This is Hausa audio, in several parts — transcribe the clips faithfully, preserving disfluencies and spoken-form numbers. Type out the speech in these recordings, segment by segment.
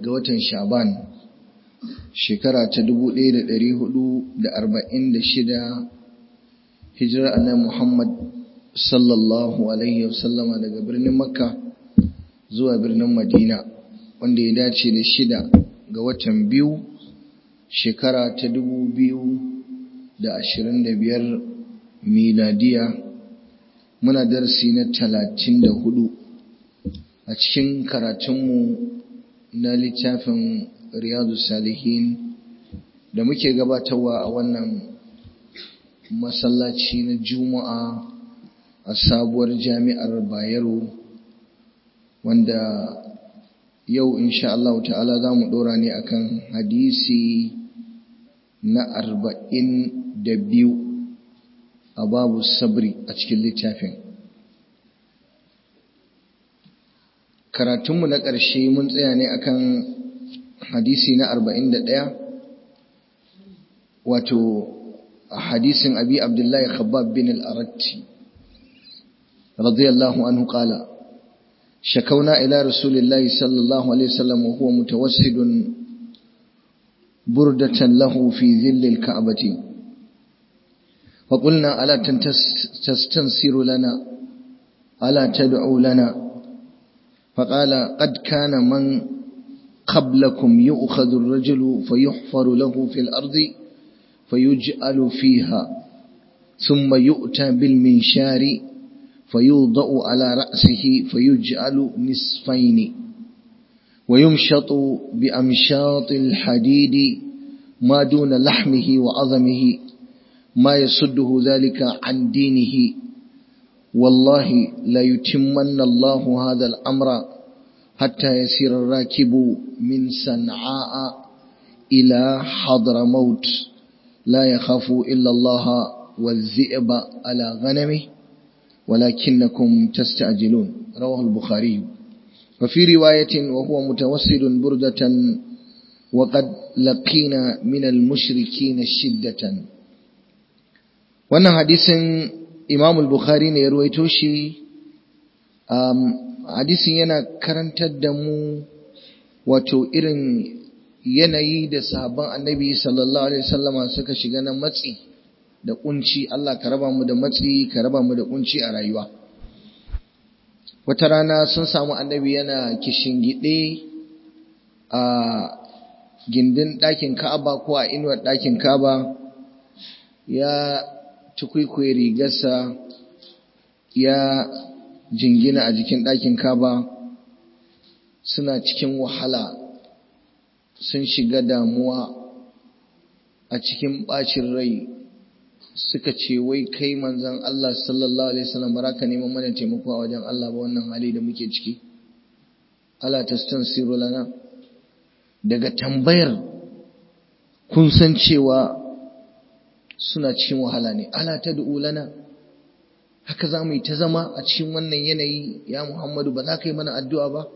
ga watan Sha'ban shekara ta dubu ɗaya da ɗari hudu da arba'in da shida hijirar annabi Muhammad sallallahu alaihi wasallama daga birnin Makka zuwa birnin Madina, wanda ya dace da shida ga watan biyu shekara ta dubu biyu da ashirin da biyar miladiya. Muna darasi na talatin da hudu a cikin karatunmu na littafin Riyadu Salihin da muke gabatarwa a wannan masallaci na Juma'a a sabuwar jami'ar Bayero, wanda yau insha Allah ta'ala za mu ɗora ne akan hadisi na arba'in da biyu a babu sabri a cikin littafin. Karatunmu na ƙarshe mun tsaya ne akan hadisi na arba'in da ɗaya, wato hadisin abi abdullahi khabbab bin al-aratti radiyallahu anhu qala شكونا إلى رسول الله صلى الله عليه وسلم وهو متوسد بردة له في ذل الكعبة فقلنا ألا تستنصر لنا ألا تدعو لنا فقال قد كان من قبلكم يؤخذ الرجل فيحفر له في الأرض فيجعل فيها ثم يؤتى بالمنشار فيوضع على رأسه فيجعل نصفين ويمشط بأمشاط الحديد ما دون لحمه وعظمه ما يصده ذلك عن دينه والله لا يتمن الله هذا الأمر حتى يسير الراكب من صنعاء إلى حضرموت لا يخاف إلا الله والذئب على غنمه ولكنكم تستعجلون. رواه البخاري. وفي رواية وهو متوسد بردة وقد لقينا من المشركين شدة. wannan hadisin Imam al-Bukhari ne ya ruwaito shi. um, hadisin yana karantar da mu wato irin yanayi da sahabban Annabi sallallahu alaihi wasallama suka shiga na matsi da kunci. Allah ka raba mu da matsi, ka raba mu da kunci a rayuwa. Wata rana sun samu Annabi yana kishingide a gindin ɗakin Ka'aba ko a inuwar ɗakin Ka'aba, ya tukwikwaye rigarsa ya jingina a jikin ɗakin Ka'aba. Suna cikin wahala, sun shiga damuwa a cikin ɓacin rai. Suka ce, wai kai manzon Allah sallallahu alaihi wasallam baraka neman mana taimako a wajen Allah ba wannan hali da muke ciki. Ala tastansiru lana. Daga tambayar kun san cewa suna cikin wahala ne. Ala tad'u lana. Haka za mu yi ta zama a cikin wannan yanayi ya Muhammadu, ba za ka yi mana addu'a ba?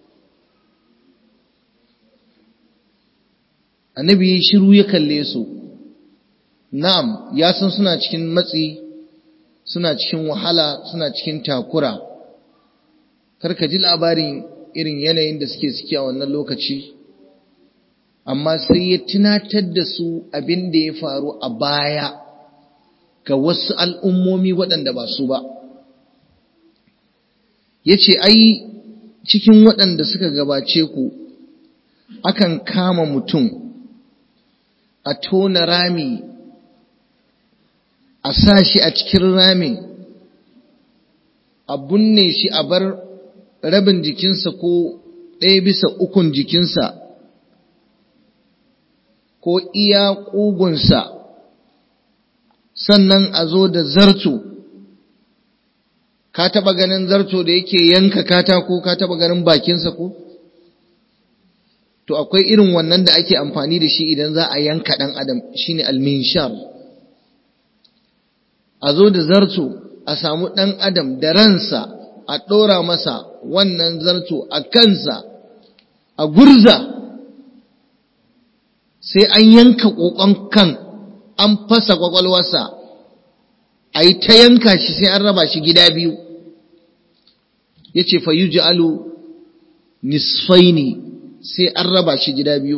Annabi shiru ya kalle su. Na'am, ya san suna cikin matsi, suna cikin wahala, suna cikin takura. Karka ji labarin irin yanayin da suke ciki a wannan lokaci, amma sai ya tunatar da su abin da ya faru a baya ga wasu al'ummomi waɗanda ba su ba. Ya ce, ai, cikin waɗanda suka gabace ku, akan kama mutum a tona rami, a sa shi a cikin ramin, a bunne shi a bar rabin jikinsa ko ɗaya bisa ukun jikinsa ko iya ƙugunsa, sannan a zo da zarto. Ka taɓa ganin zarto da yake yanka katako? Ka taɓa ganin bakinsa ko? To akwai irin wannan da ake amfani da shi idan za a yanka ɗan adam, shine alminshar. A zo da zarto a samu ɗan adam da ransa, a ɗora masa wannan zarto a kansa, a gurza, sai an yanka ƙoƙon kan, an fasa ƙwaƙwalwarsa, a yi ta yanka shi sai an raba shi gida biyu. Ya ce fa yuj'alu nisfaini, sai an raba shi gida biyu.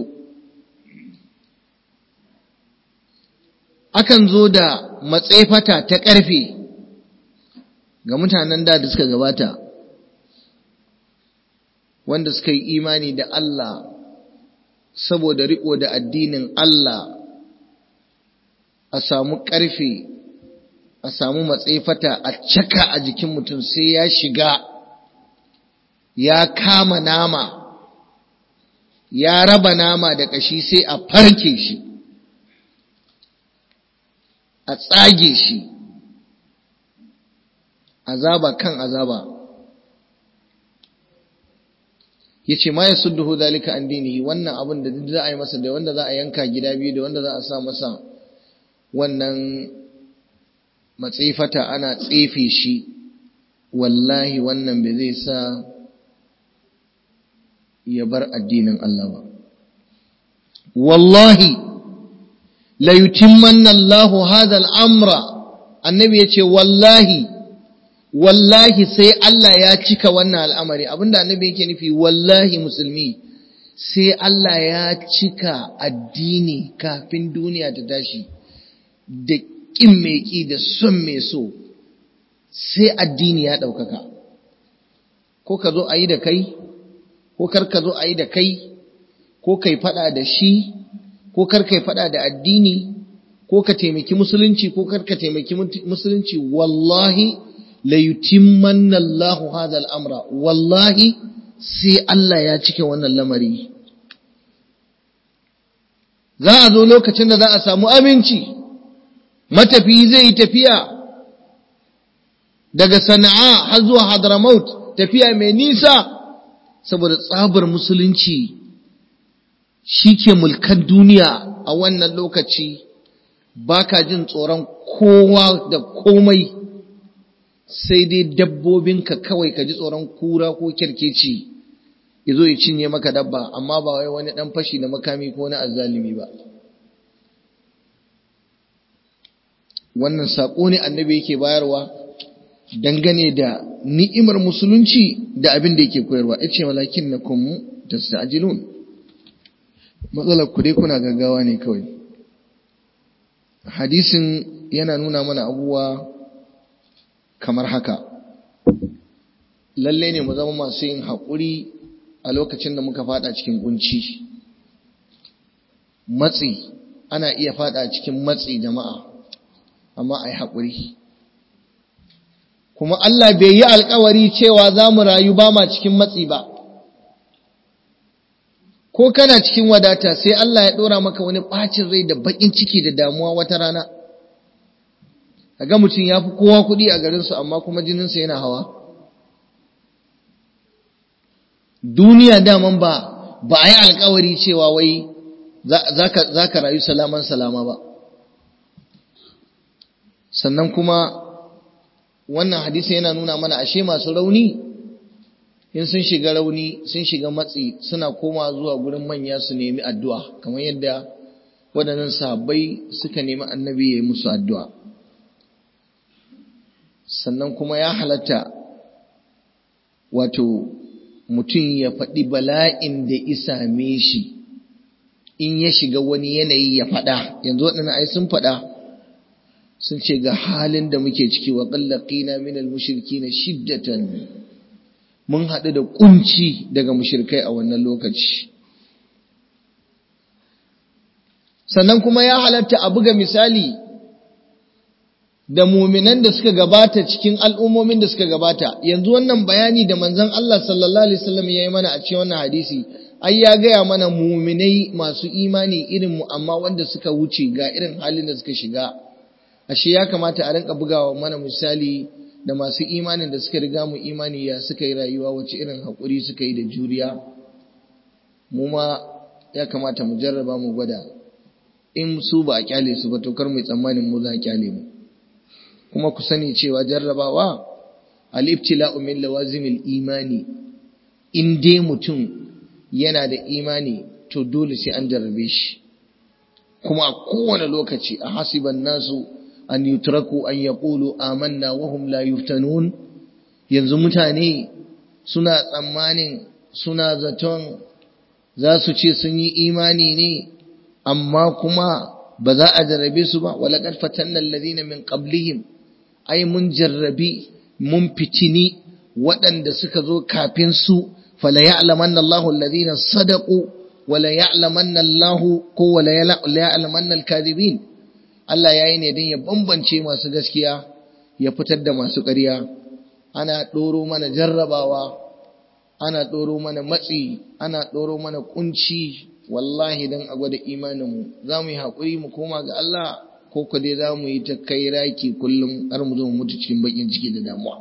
Akan zo da matsefata ta ƙarfe ga mutanen da da suka gabata, wanda suka yi imani da Allah saboda riƙo da addinin Allah, a samu ƙarfe, a samu matsefata a caka a jikin mutum sai ya shiga, ya kama nama, ya raba nama da ƙashi, sai a farke shi, a tsage shi, azaba kan azaba. Yace ma yasudduhu zalika an dinihi, wannan abin da duk za a yi masa, da wanda za a yanka gida biyu, da wanda za a sa masa wannan matsefata ana tsefe shi, wallahi wannan bai zai sa ya bar addinin Allah ba. Wallahi la yutimmanna Allahu hadha al-amra, annabi yace wallahi wallahi sai Allah ya cika wannan al'amari. Abinda annabi yake nufi, wallahi musulmi, sai Allah ya cika addini kafin duniya ta tashi, da ƙin mai ƙi da son mai so, sai addini ya ɗaukaka. Ko ka zo a yi da kai, ko kar ka zo a yi da kai, ko kai faɗa da shi, ko kar kai faɗa da addini, ko ka taimaki musulunci, ko kar ka taimaki musulunci, wallahi la yutimmanna Allahu hadha al-amra, wallahi sai Allah ya cike wannan lamari. Za a zo lokacin da za a samu aminci, matafiyi zai yi tafiya daga Sana'a har zuwa Hadramaut, tafiya mai nisa, saboda tsabar musulunci shi ke mulkan duniya a wannan lokaci. Baka jin tsoron kowa da komai, sai dai dabbobinka kawai ka ji tsoron kura ko kyarkeci ya zo ya cinye maka dabba, amma ba wai wani ɗan fashi da makami ko na azzalimi ba. Wannan saƙo ne annabi yake bayarwa dangane da ni'imar musulunci da abin da yake koyarwa. Ya ce walakin na kuma tasta'jilun, matsalar ku dai kuna gaggawa ne kawai. Hadisin yana nuna mana abubuwa kamar haka. Lalle ne mu zama masu yin haƙuri a lokacin da muka fada cikin kunci. Matsi, ana iya fada cikin matsi jama'a, amma ai haƙuri. Kuma Allah bai yi alƙawari cewa za mu rayu ba ma cikin matsi ba. Ko kana cikin wadata, sai Allah ya ɗora maka wani ɓacin rai da baƙin ciki da damuwa wata rana. Kaga mutum ya fi kowa kuɗi a garinsu, amma kuma jininsa yana hawa. Duniya daman ba ba a yi alƙawari cewa wai za ka rayu salaman salama ba. Sannan kuma wannan hadisi yana nuna mana ashe masu rauni, in sun shiga rauni, sun shiga matsi, suna koma zuwa gurin manya su nemi addu'a, kamar yadda waɗannan sahabbai suka nemi annabi ya yi musu addu'a. Sannan kuma ya halatta wato mutum ya faɗi bala'in da isame shi, in ya shiga wani yanayi ya faɗa. Yanzu waɗannan ai sun faɗa, sun ce ga halin da muke ciki, wa qallaqina minal mushrikina shiddatan, mun haɗu da kunci daga mushrikai a wannan lokaci. Sannan kuma ya halatta a buga misali da muminan da suka gabata cikin al'ummomin da suka gabata. Yanzu wannan bayani da manzon Allah sallallahu alaihi wasallam ya yi mana a cikin wannan hadisi, ai ya gaya mana muminai masu imani irin mu, amma wanda suka wuce ga irin halin da suka shiga. Ashe ya kamata a rinka bugawa mana misali da masu imanin da suka riga mu imani, ya suka yi rayuwa, wace irin haƙuri suka yi da juriya. Mu ma ya kamata mu jarraba mu gwada, in su ba a kyale su ba to kar mu tsammanin mu za a kyale mu. Kuma ku sani cewa jarrabawa al-ibtila'u min lawazimil imani, in dai mutum yana da imani to dole sai an jarrabe shi. Kuma a kowane lokaci, a hasiban nasu an yutraku an yaqulu amanna wa hum la yuftanun, yanzu mutane suna tsammanin, suna zaton za su ce sun yi imani ne amma kuma ba za a jarrabe su ba. Walaqad fatanna alladhina min qablihim, ai mun jarrabi mun fitini waɗanda suka zo kafin su. Fala ya'lamanna Allahu alladhina sadaqu wala ya'lamanna Allahu ko wala ya'lamanna al-kadhibin. Allah yayi ne don ya bambance masu gaskiya ya fitar da masu ƙarya. Ana ɗoro mana jarrabawa, ana ɗoro mana matsi, ana ɗoro mana kunci, wallahi don a gwada imaninmu. Za mu yi haƙuri mu koma ga Allah ko ko dai za mu yi ta kai raki kullum har mu zo mu mutu cikin bakin ciki da damuwa.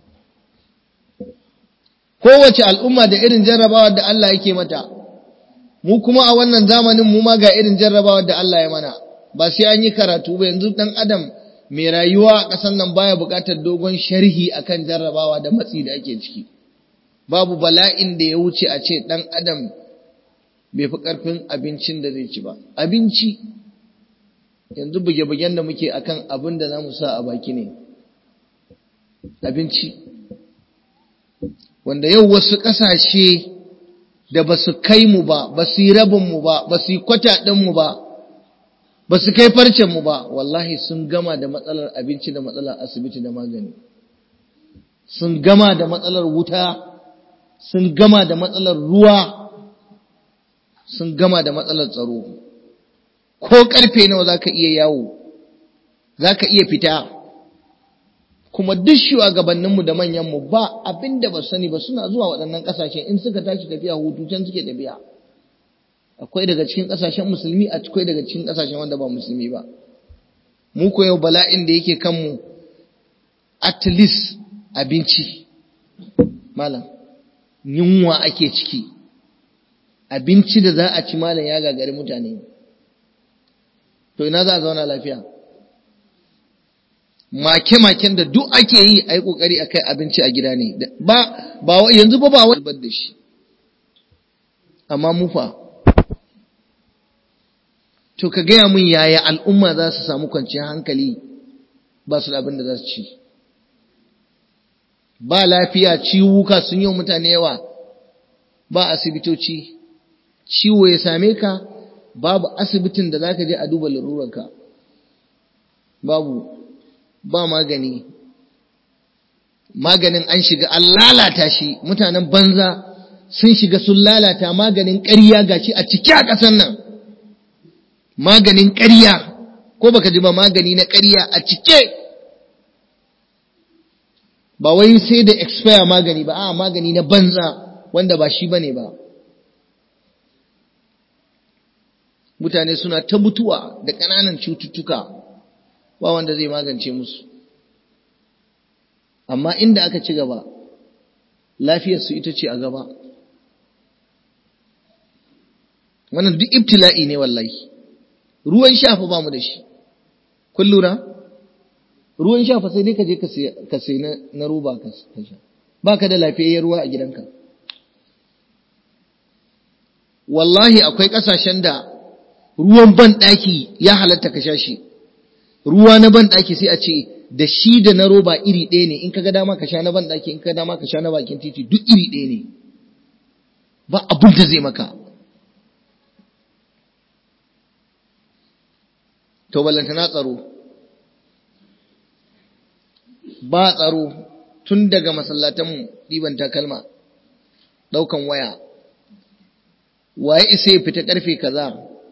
Kowace al'umma da irin jarrabawa da Allah yake mata, mu kuma a wannan zamanin mu ma ga irin jarrabawa da Allah ya mana. Ba sai an yi karatu ba, yanzu ɗan adam mai rayuwa a ƙasar nan baya buƙatar dogon sharhi akan jarrabawa da matsi da ake ciki. Babu bala'in da ya wuce a ce ɗan adam bai fi ƙarfin abincin da zai ci ba. Abinci, yanzu buge-bugen da muke akan abin da za mu sa a baki ne. Abinci. Wanda yau wasu ƙasashe da ba su kai mu ba, ba su yi rabinmu ba, ba su yi kwata ɗinmu ba, ba su kai farcenmu ba, wallahi sun gama da matsalar abinci da matsalar asibiti da magani. Sun gama da matsalar wuta, sun gama da matsalar ruwa, sun gama da matsalar tsaro. Ko karfe nawa za ka iya yawo, za ka iya fita, kuma duk shugabanninmu da manyanmu ba abin da ba sani ba suna zuwa waɗannan ƙasashe in suka tashi tafiya hutu can suke tafiya. Akwai daga cikin ƙasashen musulmi, akwai daga cikin ƙasashen wanda ba musulmi ba. Mu ko yau bala'in da yake kanmu at least abinci. Malam, yunwa ake ciki. Abinci da za a ci malam ya gagari mutane. To ina za a zauna lafiya? Make-maken da duk ake yi a yi ƙoƙari a kai abinci a gida ne. Ba, ba yanzu ba ba wani da shi. Amma mu fa. To ka gaya mun yaya al'umma za su samu kwanciyar hankali ba su da abin da za su ci. Ba lafiya, ciwuka sun yi wa mutane yawa, ba asibitoci. Ciwo ya same ka, babu asibitin da za ka je a duba larurarka. Babu, ba magani. Maganin an shiga an lalata shi, mutanen banza sun shiga sun lalata maganin ƙarya gashi a ciki a ƙasar nan. Maganin ƙarya, ko baka ji ba, magani na ƙarya a cike. Ba wai sai da expire magani ba, a magani na banza wanda ba shi bane ba. Mutane suna ta mutuwa da ƙananan cututtuka, ba wanda zai magance musu. Amma inda aka ci gaba, lafiyarsu ita ce a gaba. Wannan duk ibtila'i ne wallahi. Ruwan shafa ba mu da shi. Kun lura? Ruwan shafa sai dai ka je ka sai na roba ka sha. Ba ka da lafiyayyen ruwa a gidanka. Wallahi akwai ƙasashen da ruwan banɗaki ya halatta ka sha shi. Ruwa na banɗaki sai a ce da shi da na roba iri ɗaya ne. In ka ga dama ka sha na banɗaki, in ka ga dama ka sha na bakin titi, duk iri ɗaya ne. Ba abin da zai maka. To ballantana tsaro. Ba tsaro tun daga masallatanmu ɗiban takalma, ɗaukan waya. Waye isa ya fita ƙarfe kaza,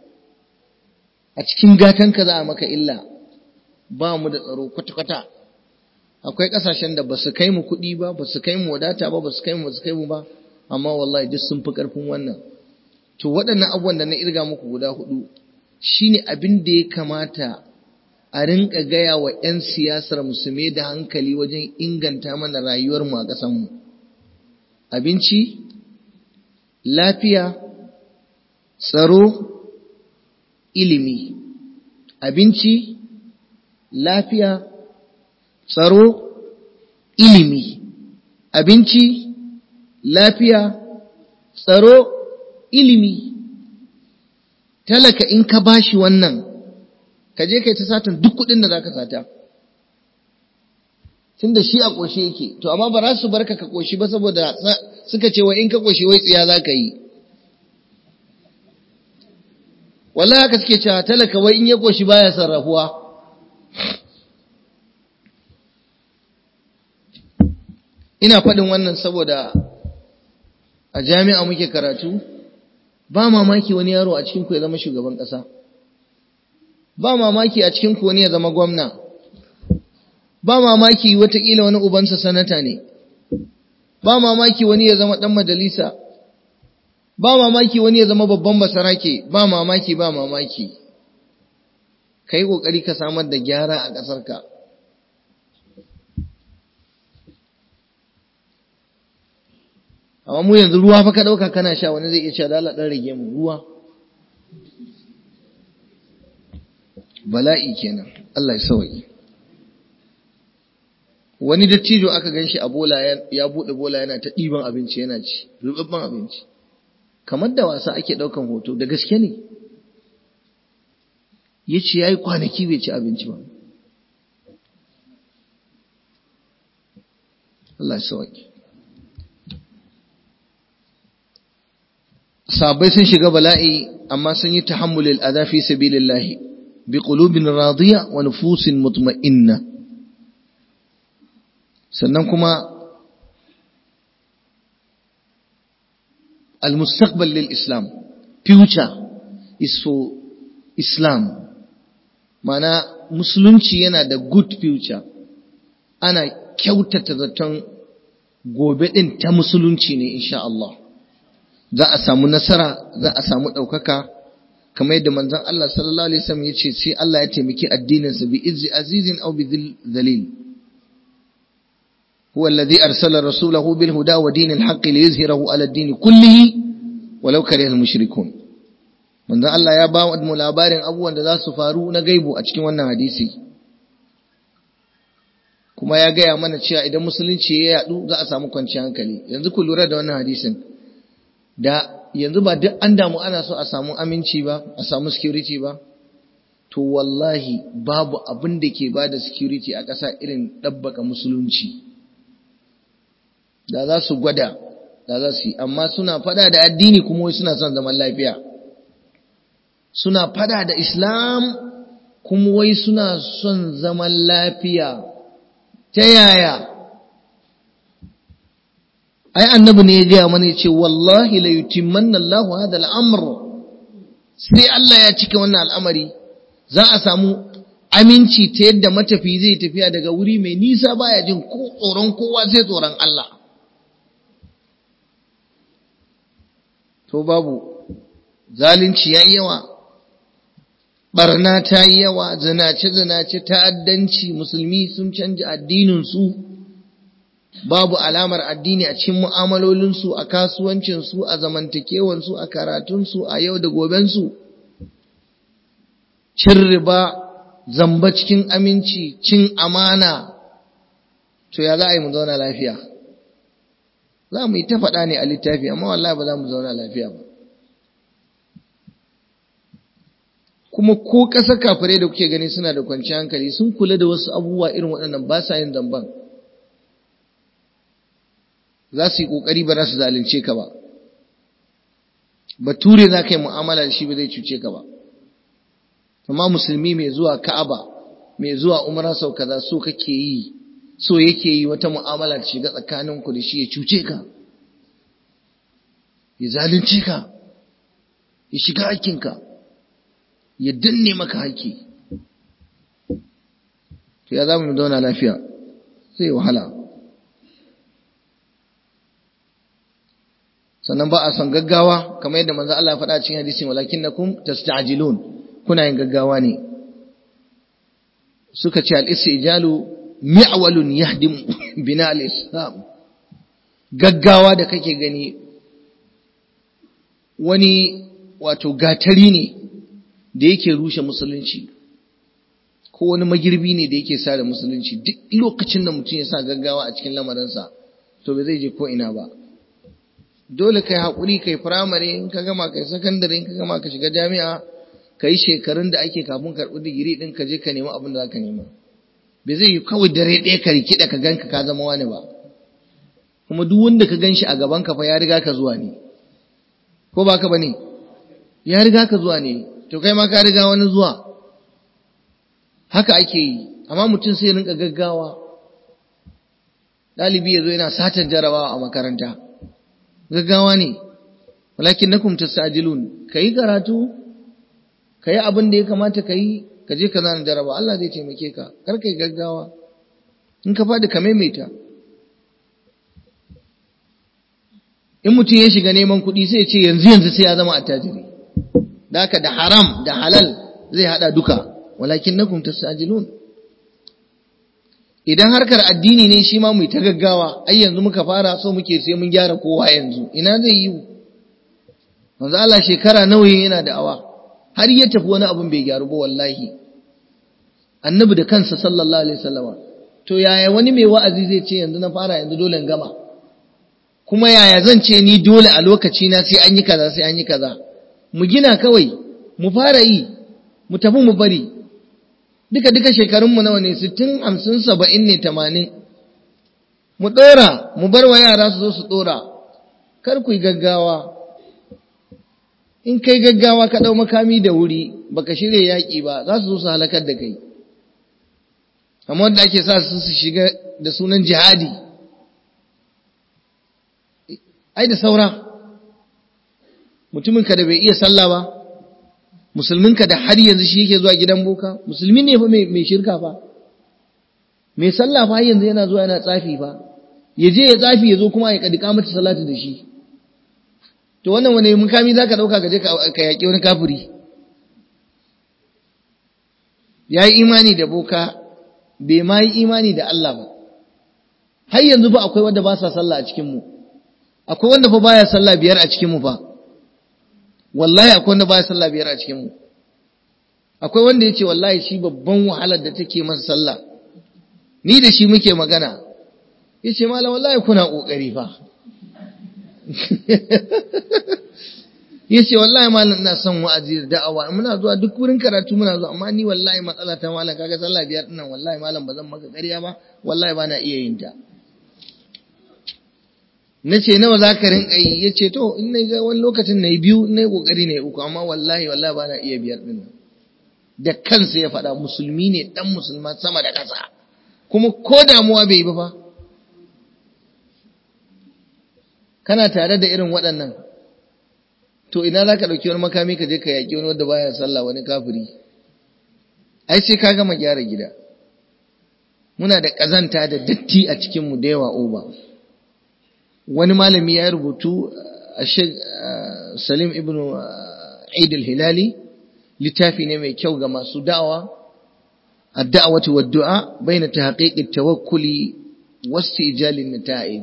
a cikin gatan kaza a maka illa. Ba mu da tsaro kwata-kwata. Akwai ƙasashen da ba su kai mu kuɗi ba, ba su kai mu wadata ba, ba su kai mu ba su kai mu ba, amma wallahi duk sun fi ƙarfin wannan. To waɗannan abubuwan da na irga muku guda hudu shine abin da ya kamata a rinka gaya wa 'yan siyasar musulmi da hankali wajen inganta mana rayuwarmu a ƙasanmu. Abinci, lafiya, tsaro, ilimi. Abinci, lafiya, tsaro, ilimi. Abinci, lafiya, tsaro, ilimi. Talaka in ka bashi wannan, ka je kai ta satan duk kuɗin da za ka sata. Tun da shi a ƙoshe yake, to amma ba za su barka ka ƙoshi ba saboda suka ce wa in ka ƙoshi wai tsiya za ka yi. wallahi haka suke cewa talaka wai in ya koshi baya sarrafuwa. Ina faɗin wannan saboda a jami'a muke karatu, ba mamaki wani yaro a cikin ku ya zama shugaban ƙasa, ba mamaki a cikin ku wani ya zama gwamna, ba mamaki watakila wani ubansa sanata ne, ba mamaki wani ya zama ɗan majalisa, ba mamaki wani ya zama babban basarake, ba mamaki ba mamaki. Ka yi ƙoƙari ka samar da gyara a ƙasarka. Amma mu yanzu ruwa fa ka ɗauka kana sha, wani zai iya sha, dala ɗan rage mu ruwa. Bala'i kenan, Allah ya sauke. Wani dattijo aka ganshi a bola, ya buɗe bola yana ta ɗiban abinci yana ci, rubabban abinci. Kamar da wasa ake ɗaukan hoto, da gaske ne. Ya ce ya yi kwanaki bai ci abinci ba. Allah ya sauke. Sahabbai sun shiga bala'i, amma sun yi tahammulil adha fi sabilillahi bi qulubin radiya wa nufusin mutma'inna. Sannan kuma al-mustaqbal lil Islam, future is for Islam. Mana musulunci yana da good future, ana kyautata zaton gobe din ta musulunci ne insha Allah. Za a samu nasara, za a samu ɗaukaka, kamar yadda manzon Allah sallallahu alaihi wasallam ya ce sai Allah ya taimaki addininsa bi izzi azizin aw bi dhil dhalil. هو الذي أرسل رسوله بالهدى ودين الحق ليظهره على الدين كله ولو كره المشركون. من ذا الله يا باو ادم labarin abubuwan da za su faru na gaibu a cikin wannan hadisi, kuma ya gaya mana cewa idan musulunci ya yadu za a samu kwanciyar hankali. Yanzu ku lura da wannan hadisin, da yanzu ba duk an damu ana so a samu aminci ba, a samu security ba, to wallahi babu abin da ke bada security a ƙasa irin ɗabbaka musulunci. Da za su gwada, da za su yi, amma suna fada da addini kuma wai suna son zaman lafiya. Suna fada da Islam kuma wai suna son zaman lafiya. Ta yaya? Ai annabi ne ya gaya mana ya ce wallahi la yutimmanna Allahu hadha al-amr. Sai Allah ya cika wannan al'amari, za a samu aminci ta yadda matafi zai tafiya daga wuri mai nisa baya jin ko tsoron kowa sai tsoron Allah. To babu, zalunci ya yi yawa, barna ta yi yawa, zinace-zinace, ta'addanci, musulmi sun canja addininsu, babu alamar addini a cikin mu'amalolinsu, a kasuwancinsu, a zamantakewansu, a karatunsu, a yau da gobensu. Cin riba, zamba cikin aminci, cin amana, to ya za a yi mu zauna lafiya? Za mu yi ta faɗa ne a littafi, amma wallahi ba za mu zauna lafiya ba. Kuma ko ƙasar kafirai da kuke gani suna da kwanciyar hankali, sun kula da wasu abubuwa irin waɗannan, ba sa yin zamban. Za su yi ƙoƙari ba za su zalunce ka ba. Bature za ka yi mu'amala da shi ba zai cuce ka ba. Amma musulmi mai zuwa Ka'aba, mai zuwa Umra sau kaza so kake yi, so yake yi wata mu'amala ta shiga tsakaninku da shi ya cuce ka, ya zalunce ka, ya shiga hakkinka, ya danne maka hakki. To ya zama mu zauna lafiya, sai wahala. Sannan ba a son gaggawa, kamar yadda manzo Allah ya faɗa cikin hadisi, walakinnakum tasta'jilun, kuna yin gaggawa ne. Suka ce al-istijalu mi'walun yahdim bina al-islam. Gaggawa da kake gani wani wato gatari ne da yake rushe musulunci, ko wani magirbi ne da yake sare musulunci. Duk lokacin da mutum ya sa gaggawa a cikin lamarinsa, to ba zai je ko ina ba. Dole kai haƙuri, kai firamare, in ka gama kai sakandare, in ka gama ka shiga jami'a, ka yi shekarun da ake kafin karɓi digiri ɗin, ka je ka nemi abin da za ka nema. Bai zai yi kawai dare ɗaya ka rikida ka ganka ka zama wani ba. Kuma duk wanda ka gan shi a gaban ka fa ya riga ka zuwa ne, ko ba ka ba ne? Ya riga ka zuwa ne. to kai ma ka riga wani zuwa. Haka ake yi, amma mutum sai rinka gaggawa. Ɗalibi ya zo yana satan jarabawa a makaranta, gaggawa ne. Walakin nakum tasajilun, kai karatu, kai abin da ya kamata kai, ka je ka zana jarabawa, Allah zai taimake ka, kar kai gaggawa. In ka faɗi ka maimaita. In mutum ya shiga neman kuɗi sai ya ce yanzu yanzu sai ya zama attajiri. Da haka da haram da halal zai hada duka. Walakin nakum tasajilun. Idan harkar addini ne shi ma mu ta gaggawa, ai yanzu muka fara so muke sai mun gyara kowa yanzu. Ina zai yi? Manzo Allah shekara nawa yana da'awa har ya tafi wani abun bai gyaru ba wallahi. Annabi da kansa sallallahu alaihi wasallama. To yaya wani mai wa'azi zai ce yanzu na fara yanzu dole in gama? Kuma yaya zan ce ni dole a lokaci na sai an yi kaza sai an yi kaza? Mu gina kawai, mu fara yi, mu tafi mu bari. Duka duka shekarunmu nawa ne, sittin, hamsin, saba'in ne, tamanin. Mu ɗora, mu bar wa yara su zo su ɗora. Kar ku yi gaggawa. In kai gaggawa ka ɗau makami da wuri, baka shirya yaƙi ba, za su zo su halakar da kai. Amma wanda ake sa su su shiga da sunan jihadi. Ai da saura. Mutuminka da bai iya sallah ba, musulminka da har yanzu shi yake zuwa gidan boka, musulmi ne fa mai shirka fa, mai sallah fa yanzu yana zuwa yana tsafi fa, ya je ya tsafi ya zo kuma ya kadika mata salatu da shi. To wannan wani mukami za ka ɗauka ka je ka yaƙi wani kafiri? Ya yi imani da boka, bai ma yi imani da Allah ba. Har yanzu fa akwai wanda ba sa sallah a cikinmu, akwai wanda fa baya sallah biyar a cikinmu fa. Wallahi akwai wanda baya sallah biyar a cikin mu. Akwai wanda yace wallahi shi babban wahalar da take masa sallah. Ni da shi muke magana. Yace mallam wallahi kuna kokari fa. Yace wallahi mallam ina son wa'azi da da'awa. Muna zuwa duk wurin karatu muna zuwa amma ni wallahi matsala ta mallam kaga sallah biyar dinnan wallahi mallam bazan maka ƙarya ba. Wallahi bana iya yin ta. Na ce nawa za ka rinka yi? Ya ce to in na ga wani lokacin na yi biyu na yi ƙoƙari na yi uku amma wallahi wallahi ba na iya biyar ɗin nan. Da kansa ya faɗa musulmi ne ɗan musulma sama da ƙasa kuma ko damuwa bai yi ba fa. Kana tare da irin waɗannan to ina za ka ɗauki wani makami ka je ka yaƙi wani wanda baya sallah wani kafiri? Ai sai ka gama gyara gida. Muna da ƙazanta da datti a cikinmu da yawa oba. Wani malami ya rubutu a Sheikh Salim ibn Eid al-Hilali, littafi ne mai kyau ga masu da'awa, ad-da'watu wad-du'a baina tahqiq at-tawakkuli wastijal an-nata'ij.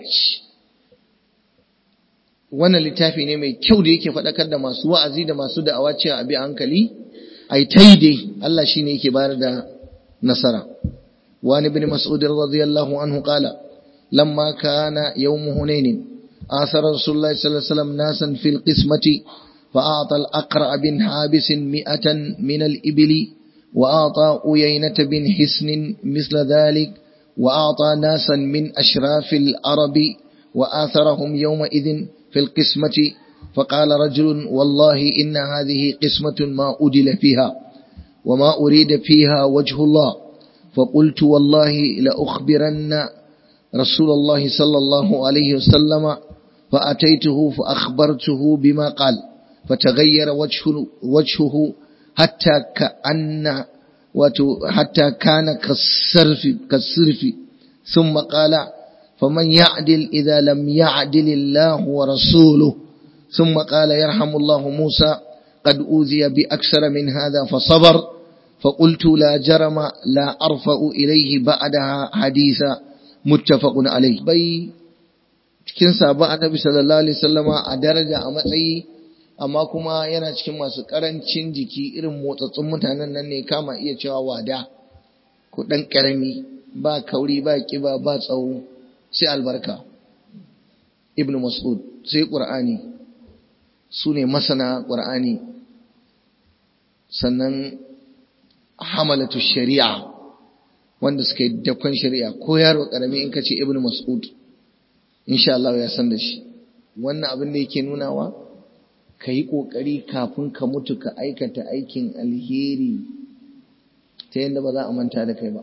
Wannan littafi ne mai kyau da yake faɗakar da masu wa'azi da masu da'awa cewa abi hankali, ai taide Allah shine yake bayar da nasara. Wa ibn Mas'ud radiyallahu anhu qala لما كان يوم هنين آثر رسول الله صلى الله عليه وسلم ناسا في القسمة فأعطى الأقرع بن حابس مئة من الإبل وأعطى أيينة بن حسن مثل ذلك وأعطى ناسا من أشراف العرب وآثرهم يومئذ في القسمة فقال رجل والله إن هذه قسمة ما أدل فيها وما أريد فيها وجه الله فقلت والله لأخبرن رسول الله صلى الله عليه وسلم فأتيته فأخبرته بما قال فتغير وجهه, وجهه حتى كأن حتى كان كالصرف كالصرف ثم قال فمن يعدل إذا لم يعدل الله ورسوله ثم قال يرحم الله موسى قد أوذي بأكثر من هذا فصبر فقلت لا جرم لا أرفع إليه بعدها حديثا muttafaqun alayhi. Bai cikin sabon annabi sallallahu alaihi wasallama a daraja a matsayi amma kuma yana cikin masu karancin jiki irin motsatsun mutanen nan ne kama iya cewa wada ko dan karami ba kauri ba kiba ba tsawo sai albarka. Ibn Mas'ud sai Qur'ani sune masana Qur'ani sannan hamalatu shari'a wanda suka yi dakon shari'a ko yaro karami in ka ce Ibn Mas'ud insha Allah ya san da shi. Wannan abin da yake nunawa ka yi ƙoƙari kafin ka mutu ka aikata aikin alheri ta yadda ba za a manta da kai ba.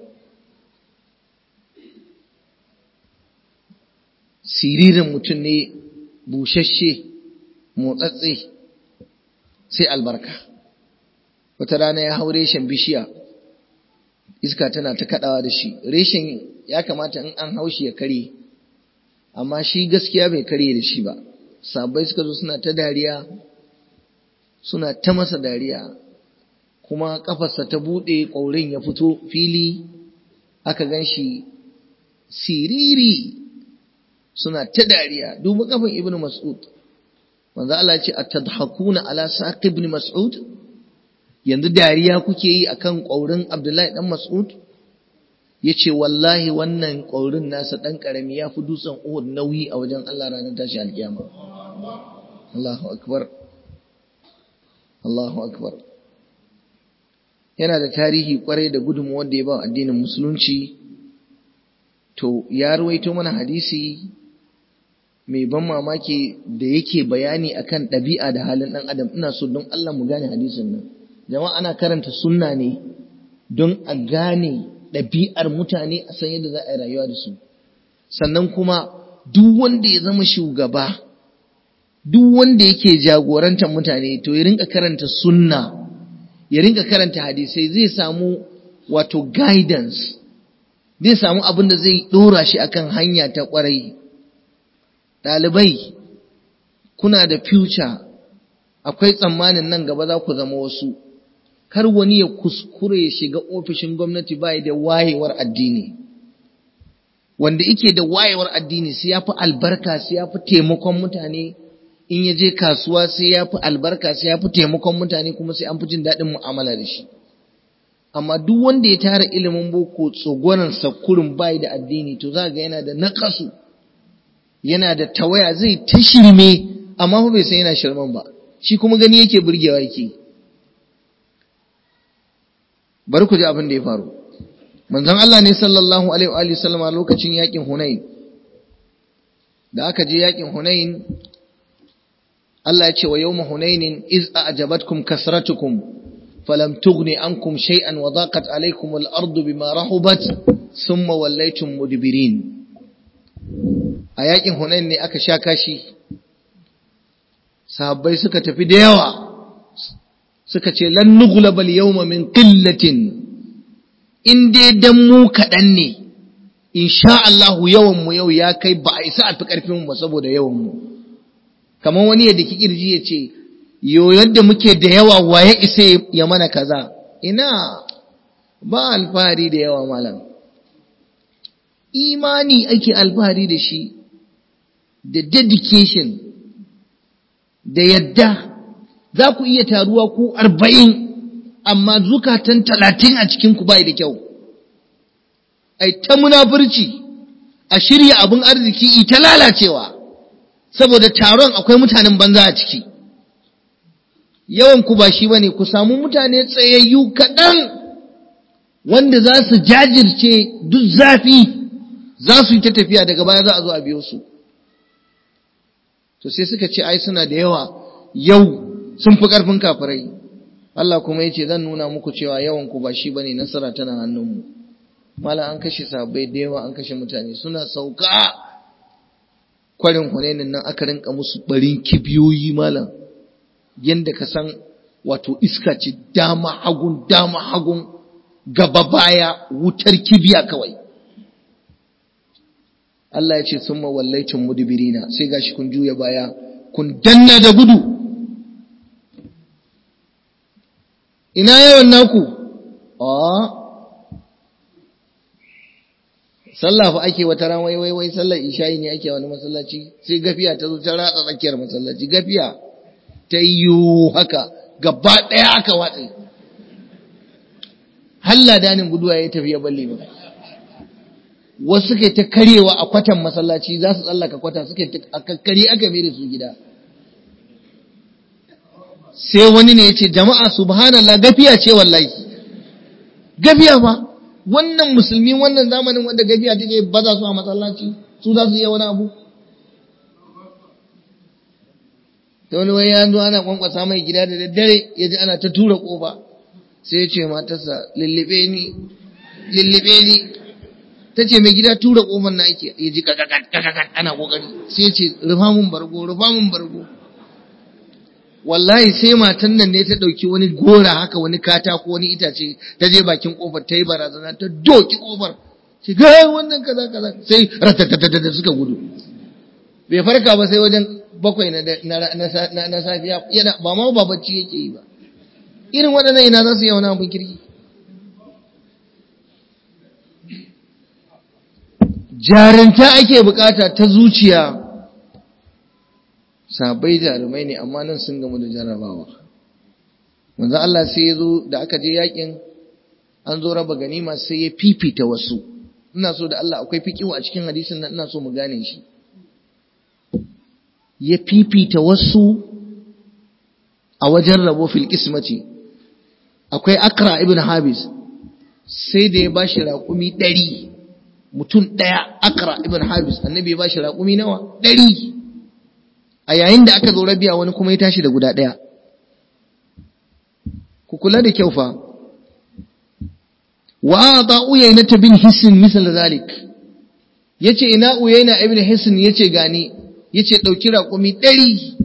Siririn mutum ne bushashe, motsatse, sai albarka. Wata rana ya hau reshen bishiya, iska tana ta kaɗawa da shi. Reshen ya kamata in an haushi ya karye, amma shi gaskiya bai karye da shi ba. Sahabbai suka zo suna ta dariya, suna ta masa dariya, kuma kafarsa ta buɗe, ƙaurin ya fito fili, aka gan shi siriri, suna ta dariya. Duba kafan Ibn Mas'ud, manzo Allah ce atadhakuna ala saqi Ibn Mas'ud, yanzu dariya kuke yi akan ƙaurin Abdullahi dan Mas'ud? Yace wallahi wannan ƙaurin nasa dan karami ya fi dutsen Uhud nauyi a wajen Allah ranar tashi alkiyama. Allahu akbar, Allahu akbar. Yana da tarihi kwarai da gudunmuwar da ya ba addinin musulunci. To ya ruwaito mana hadisi mai ban mamaki da yake bayani akan ɗabi'a da halin ɗan adam. Ina so don Allah mu gane hadisin nan. Jama'a, ana karanta sunna ne don a gane ɗabi'ar mutane, a san yadda za a yi rayuwa da su. Sannan kuma duk wanda ya zama shugaba, duk wanda yake jagorantar mutane, to ya rinka karanta sunna, ya rinka karanta hadisai, zai samu wato guidance, zai samu abin da zai ɗora shi akan hanya ta ƙwarai. Ɗalibai, kuna da future, akwai tsammanin nan gaba za ku zama wasu. Kar wani ya kuskure ya shiga ofishin gwamnati bai da wayewar addini. Wanda yake da wayewar addini sai ya fi albarka, sai ya fi taimakon mutane. In ya je kasuwa sai ya fi albarka, sai ya fi taimakon mutane, kuma sai an fi jin daɗin mu'amala da shi. Amma duk wanda ya tara ilimin boko tsogonan sakurin bai da addini, to za ga yana da naƙasu, yana da tawaya, zai ta shirme, amma fa bai san yana shirman ba. Shi kuma gani yake burgewa yake. Bari ku ji abin da ya faru. Manzon Allah ne sallallahu alaihi wa alihi sallama lokacin yakin Hunain. Da aka je yakin Hunain, Allah ya ce wa yawma Hunainin iz a'jabatkum kasratukum falam tughni ankum shay'an wa daqat alaykum al-ardu bima rahubat thumma wallaytum mudbirin. A yakin Hunain ne aka sha kashi. Sahabbai suka tafi da yawa, suka ce lan nughlaba al-yawma min qillatin, in dai dan mu kaɗan ne, insha Allah yawan mu yau ya kai ba a isa a fi ƙarfin mu ba saboda yawan mu. Kamar wani yadda ki kirji ya ce, yo yadda muke da yawa waye isa ya mana kaza. Ina ba alfahari da yawa malam, imani ake alfahari da shi, da dedication, da yadda. Za ku iya taruwa ku arba'in, amma zukatan talatin a cikinku bai da kyau. Ai ta munafurci, a shirya abin arziki ita lalacewa, saboda taron akwai mutanen banza a ciki. Yawan ku ba shi bane, ku samu mutane tsayayyu kaɗan wanda za su jajirce duk zafi, za su yi ta tafiya, daga baya za a zo a biyo su. To sai suka ce ai suna da yawa, yau sun fi ƙarfin kafirai. Allah kuma ya ce zan nuna muku cewa yawan ku ba shi bane, nasara tana hannunmu. Malam an kashe sahabbai da yawa, an kashe mutane. Suna sauka kwarin Hunainin nan aka rinka musu barin kibiyoyi malam, yanda ka san wato iska ce, dama hagun dama hagun gaba baya, wutar kibiya kawai. Allah ya ce summa wallaitum mudbirina, sai gashi kun juya baya, kun danna da gudu. Ina yawan naku? Ah, sallah fa ake wata ran, wai wai wai sallar isha'i ne ake wani masallaci, sai gafiya ta zo ta ratsa tsakiyar masallaci, gafiya ta yiwu haka gaba ɗaya aka watsa. Halla danin guduwa ya tafi ya balle ba. Wasu suke ta karewa a kwatan masallaci, za su tsallaka kwata, suke ta kakkare aka mai da su gida. Sai wani ne ya ce, jama'a subhanallah, gafiya ce wallahi, gafiya ba. Wannan musulmi wannan zamanin wanda gafiya take baza su a masallaci, su za su iya wani abu. sai wani wai ya zo ana kwankwasa mai gida da daddare ya ji ana ta tura kofa sai ya ce matarsa lullube ni lullube ni ta ce mai gida tura kofar na ake ya ji kakakat kakakat ana kokari sai ya ce rufa mun bargo rufa mun bargo wallahi sai matan nan ne ta dauki wani gora haka wani katako wani itace ta je bakin kofar ta yi barazana ta doki kofar ce ga wannan kaza kaza sai ratatatata suka gudu bai farka ba sai wajen bakwai na na na safiya yana ba ma ba bacci yake yi ba irin waɗannan ina za su yi wani abin kirki jarinta ake bukata ta zuciya sabai jarumai ne amma nan sun gamu da jarabawa manzo Allah sai ya zo da aka je yakin an zo raba ganima sai ya fifita wasu ina so da Allah akwai fikihu a cikin hadisin nan ina so mu gane shi ya fifita wasu a wajen rabo fil qismati akwai Akra ibn Habis sai da ya bashi raƙumi ɗari mutum ɗaya Akra ibn Habis annabi ya bashi raƙumi nawa ɗari a yayin da aka zo rabiya wani kuma ya tashi da guda ɗaya ku kula da kyau fa wa ata Uyayna bin Hisn misal zalik yace ina Uyayna ibn Hisn yace gani yace dauki raƙumi ɗari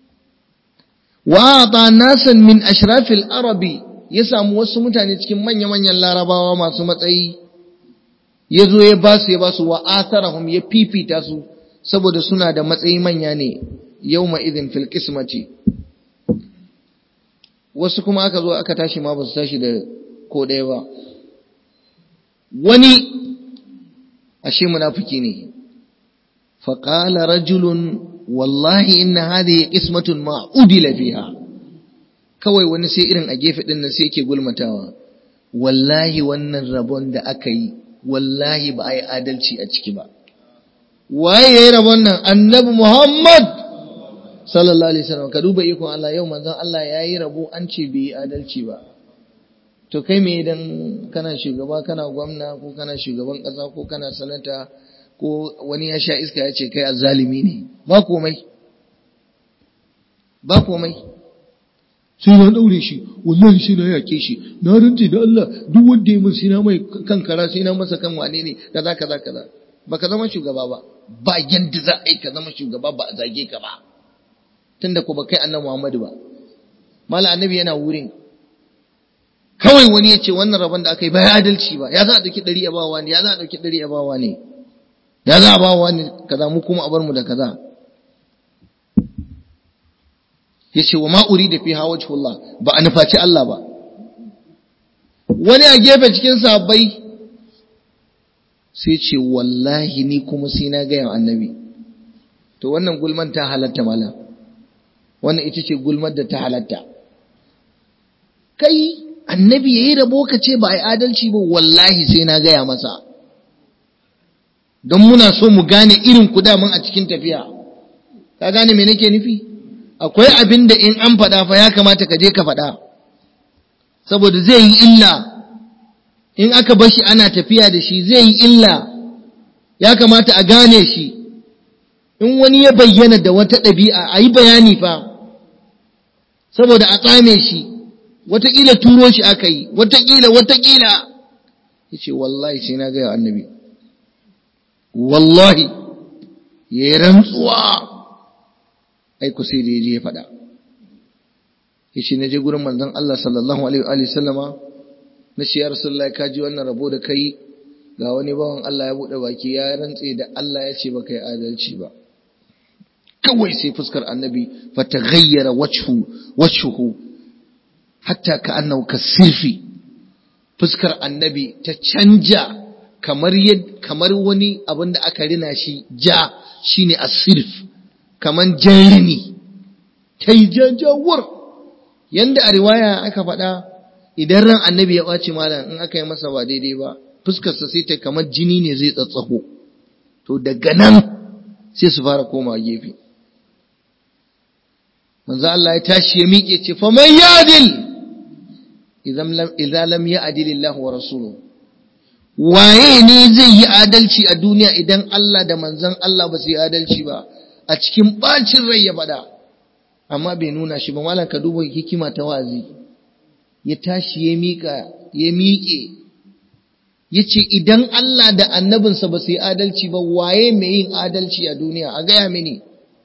wa ata nasan min ashrafil arabi ya samu wasu mutane cikin manya-manyan larabawa masu matsayi ya zo ya ba su ya ba su wa atharahum ya fifita su saboda suna da matsayi manya ne yawma idhin fil qismati wasu kuma aka zo aka tashi ma ba su tashi da ko ɗaya ba wani ashe munafiki ne faqala rajulun wallahi inna hadhihi qismatun ma udila fiha kawai wani sai irin a gefe din nan sai yake gulmatawa wallahi wannan rabon da aka yi wallahi ba a yi adalci a ciki ba waye yayi rabon nan annabi Muhammad sallallahu alaihi wasallam ka duba ikon Allah yau manzon Allah yayi rabo an ce bai yi adalci ba to kai me idan kana shugaba kana gwamna ko kana shugaban kasa ko kana sanata ko wani ya sha iska ya ce kai azzalimi ne ba komai ba komai sai na daure shi wallahi sai na yake shi na rantsi da Allah duk wanda ya mun sai na mai kan kara sai na masa kan wane ne kaza kaza kaza baka zama shugaba ba ba yanda za a yi ka zama shugaba ba a zage ka ba tunda ko ba kai annabi Muhammadu ba mala annabi yana wurin kawai wani ya ce wannan rabon da aka yi ba ya adalci ba ya za a dauki ɗari a bawa ne ya za a dauki ɗari a bawa ne ya za a bawa ne kaza mu kuma a bar mu da kaza yace wa ma urida fiha wajhullah ba a nufaci Allah ba wani a gefe cikin sahabbai sai ce wallahi ni kuma sai na ga annabi to wannan gulman ta halatta mala wannan ita ce gulmar da ta halatta kai annabi yayi rabo ka ce ba ai adalci ba wallahi sai na ga masa don muna so mu gane irin ku da mun a cikin tafiya ka gane me nake nufi akwai abin da in an faɗa fa ya kamata ka je ka faɗa saboda zai yi illa in aka bar shi ana tafiya da shi zai yi illa ya kamata a gane shi in wani ya bayyana da wata ɗabi'a a yi bayani fa saboda a tsame shi wataƙila turo shi aka yi wataƙila wataƙila ya ce wallahi sai na gaya annabi wallahi ya yi rantsuwa aiku sai da yaje ya faɗa yace naje gurin manzon Allah sallallahu alaihi wa sallama na ce ya rasulullahi ka ji wannan rabo da kai ga wani bawan Allah ya bude baki ya rantse da Allah ya ce baka yi adalci ba kawai sai fuskar annabi fataghayyara wajhu wajhuhu hatta ka'annahu kasirfi fuskar annabi ta canja kamar yad kamar wani abin da aka rina shi ja shine asirf kaman jarini ta yi jajawar yanda a riwaya aka faɗa idan ran annabi ya ɓaci malam in aka yi masa ba daidai ba fuskarsa sai ta kamar jini ne zai tsatsaho to daga nan sai su fara koma gefe manzo Allah ya tashi ya miƙe ce fa man yadil idan lam idan lam ya'dil Allah wa rasuluhu waye ne zai yi adalci a duniya idan Allah da manzon Allah ba su yi adalci ba a cikin bacin rai ya faɗa amma bai nuna shi ba. Malam ka duba hikima ta wazi, ya tashi ya miƙa ya miƙe ya ce idan Allah da annabinsa ba su yi adalci ba, waye mai yin adalci a duniya a gaya mini.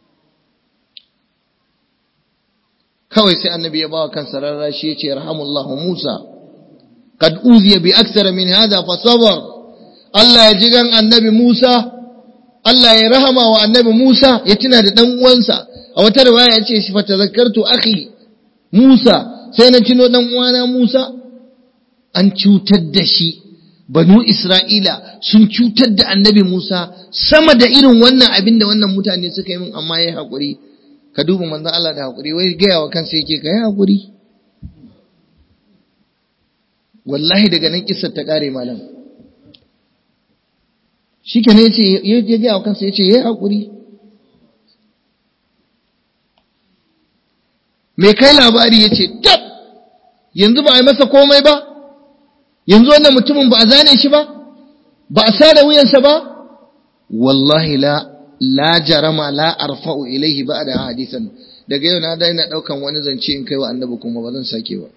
Kawai sai annabi ya bawa kansa rarrashi ya ce yarhamullahu Musa qad uziya bi aksara min hadha fa sabar. Allah ya ji gan annabi Musa, Allah ya rahama wa annabi Musa, ya tuna da dan uwansa. A wata riwaya ya ce shi fa tazakkartu akhi Musa, sai na tuno dan uwana Musa. An cutar da shi, banu Isra'ila sun cutar da annabi Musa sama da irin wannan abin da wannan mutane suka yi min, amma yayi hakuri. Ka duba manzon Allah da hakuri, wai gaya wa kansa yake kai hakuri. Wallahi daga nan kissar ta kare malam. Shikenan yace ya gaya wa kansa yace yayi hakuri. Me kai labari yace tab, yanzu ba a yi masa komai ba, yanzu wannan mutumin ba a zane shi ba, ba a sare wuyansa ba. Wallahi la la jarama la arfa'u ilaihi ba'da hadisan. Daga yau na daina daukan wani zance in kai wa annabi kuma ba zan sake ba.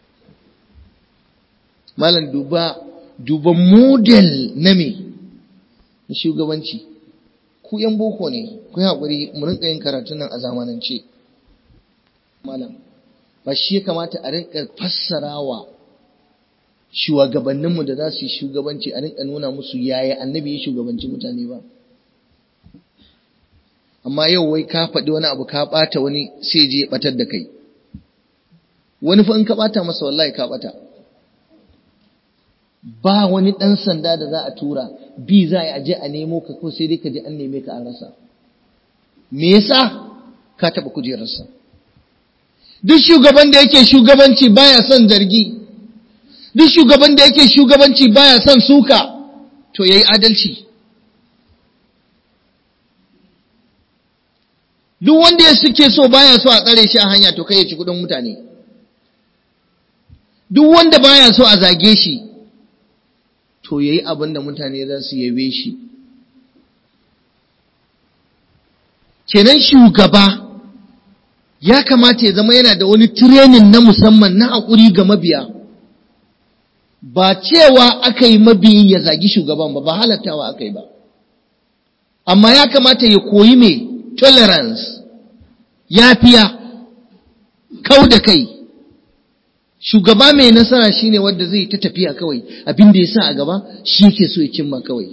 Malam duba duba model na me na shugabanci. Ku yan boko ne, ku hakuri mu rinka yin karatun nan a zamanance. Malam ba shi ya kamata a rinka fassarawa shugabanninmu da za su yi shugabanci, a rinka nuna musu yaya annabi ya shugabanci mutane ba. Amma yau wai ka faɗi wani abu ka ɓata wani sai je ɓatar da kai. Wani fa in ka ɓata masa wallahi ka ɓata. Ba wani ɗan sanda da za a tura, bi za a je a nemo ka ko sai dai ka je an neme ka an rasa. Me yasa? Ka taɓa kujerarsa. Duk shugaban da yake shugabanci baya son zargi. Duk shugaban da yake shugabanci baya son suka, to yayi adalci. Duk wanda ya suke so baya so a tsare shi a hanya, to kai ya ci kudin mutane. Duk wanda baya so a zage shi, to yayi abin da mutane za su yabe shi. Kenan shugaba ya kamata ya zama yana da wani training na musamman na haƙuri ga mabiya. Ba cewa aka yi mabiyin ya zagi shugaban ba, ba halattawa aka yi ba. Amma ya kamata ya koyi mai tolerance, yafiya, kau da kai. Shugaba mai nasara shine wanda zai ta tafiya kawai, abin da ya sa a gaba shi yake so ya cimma kawai.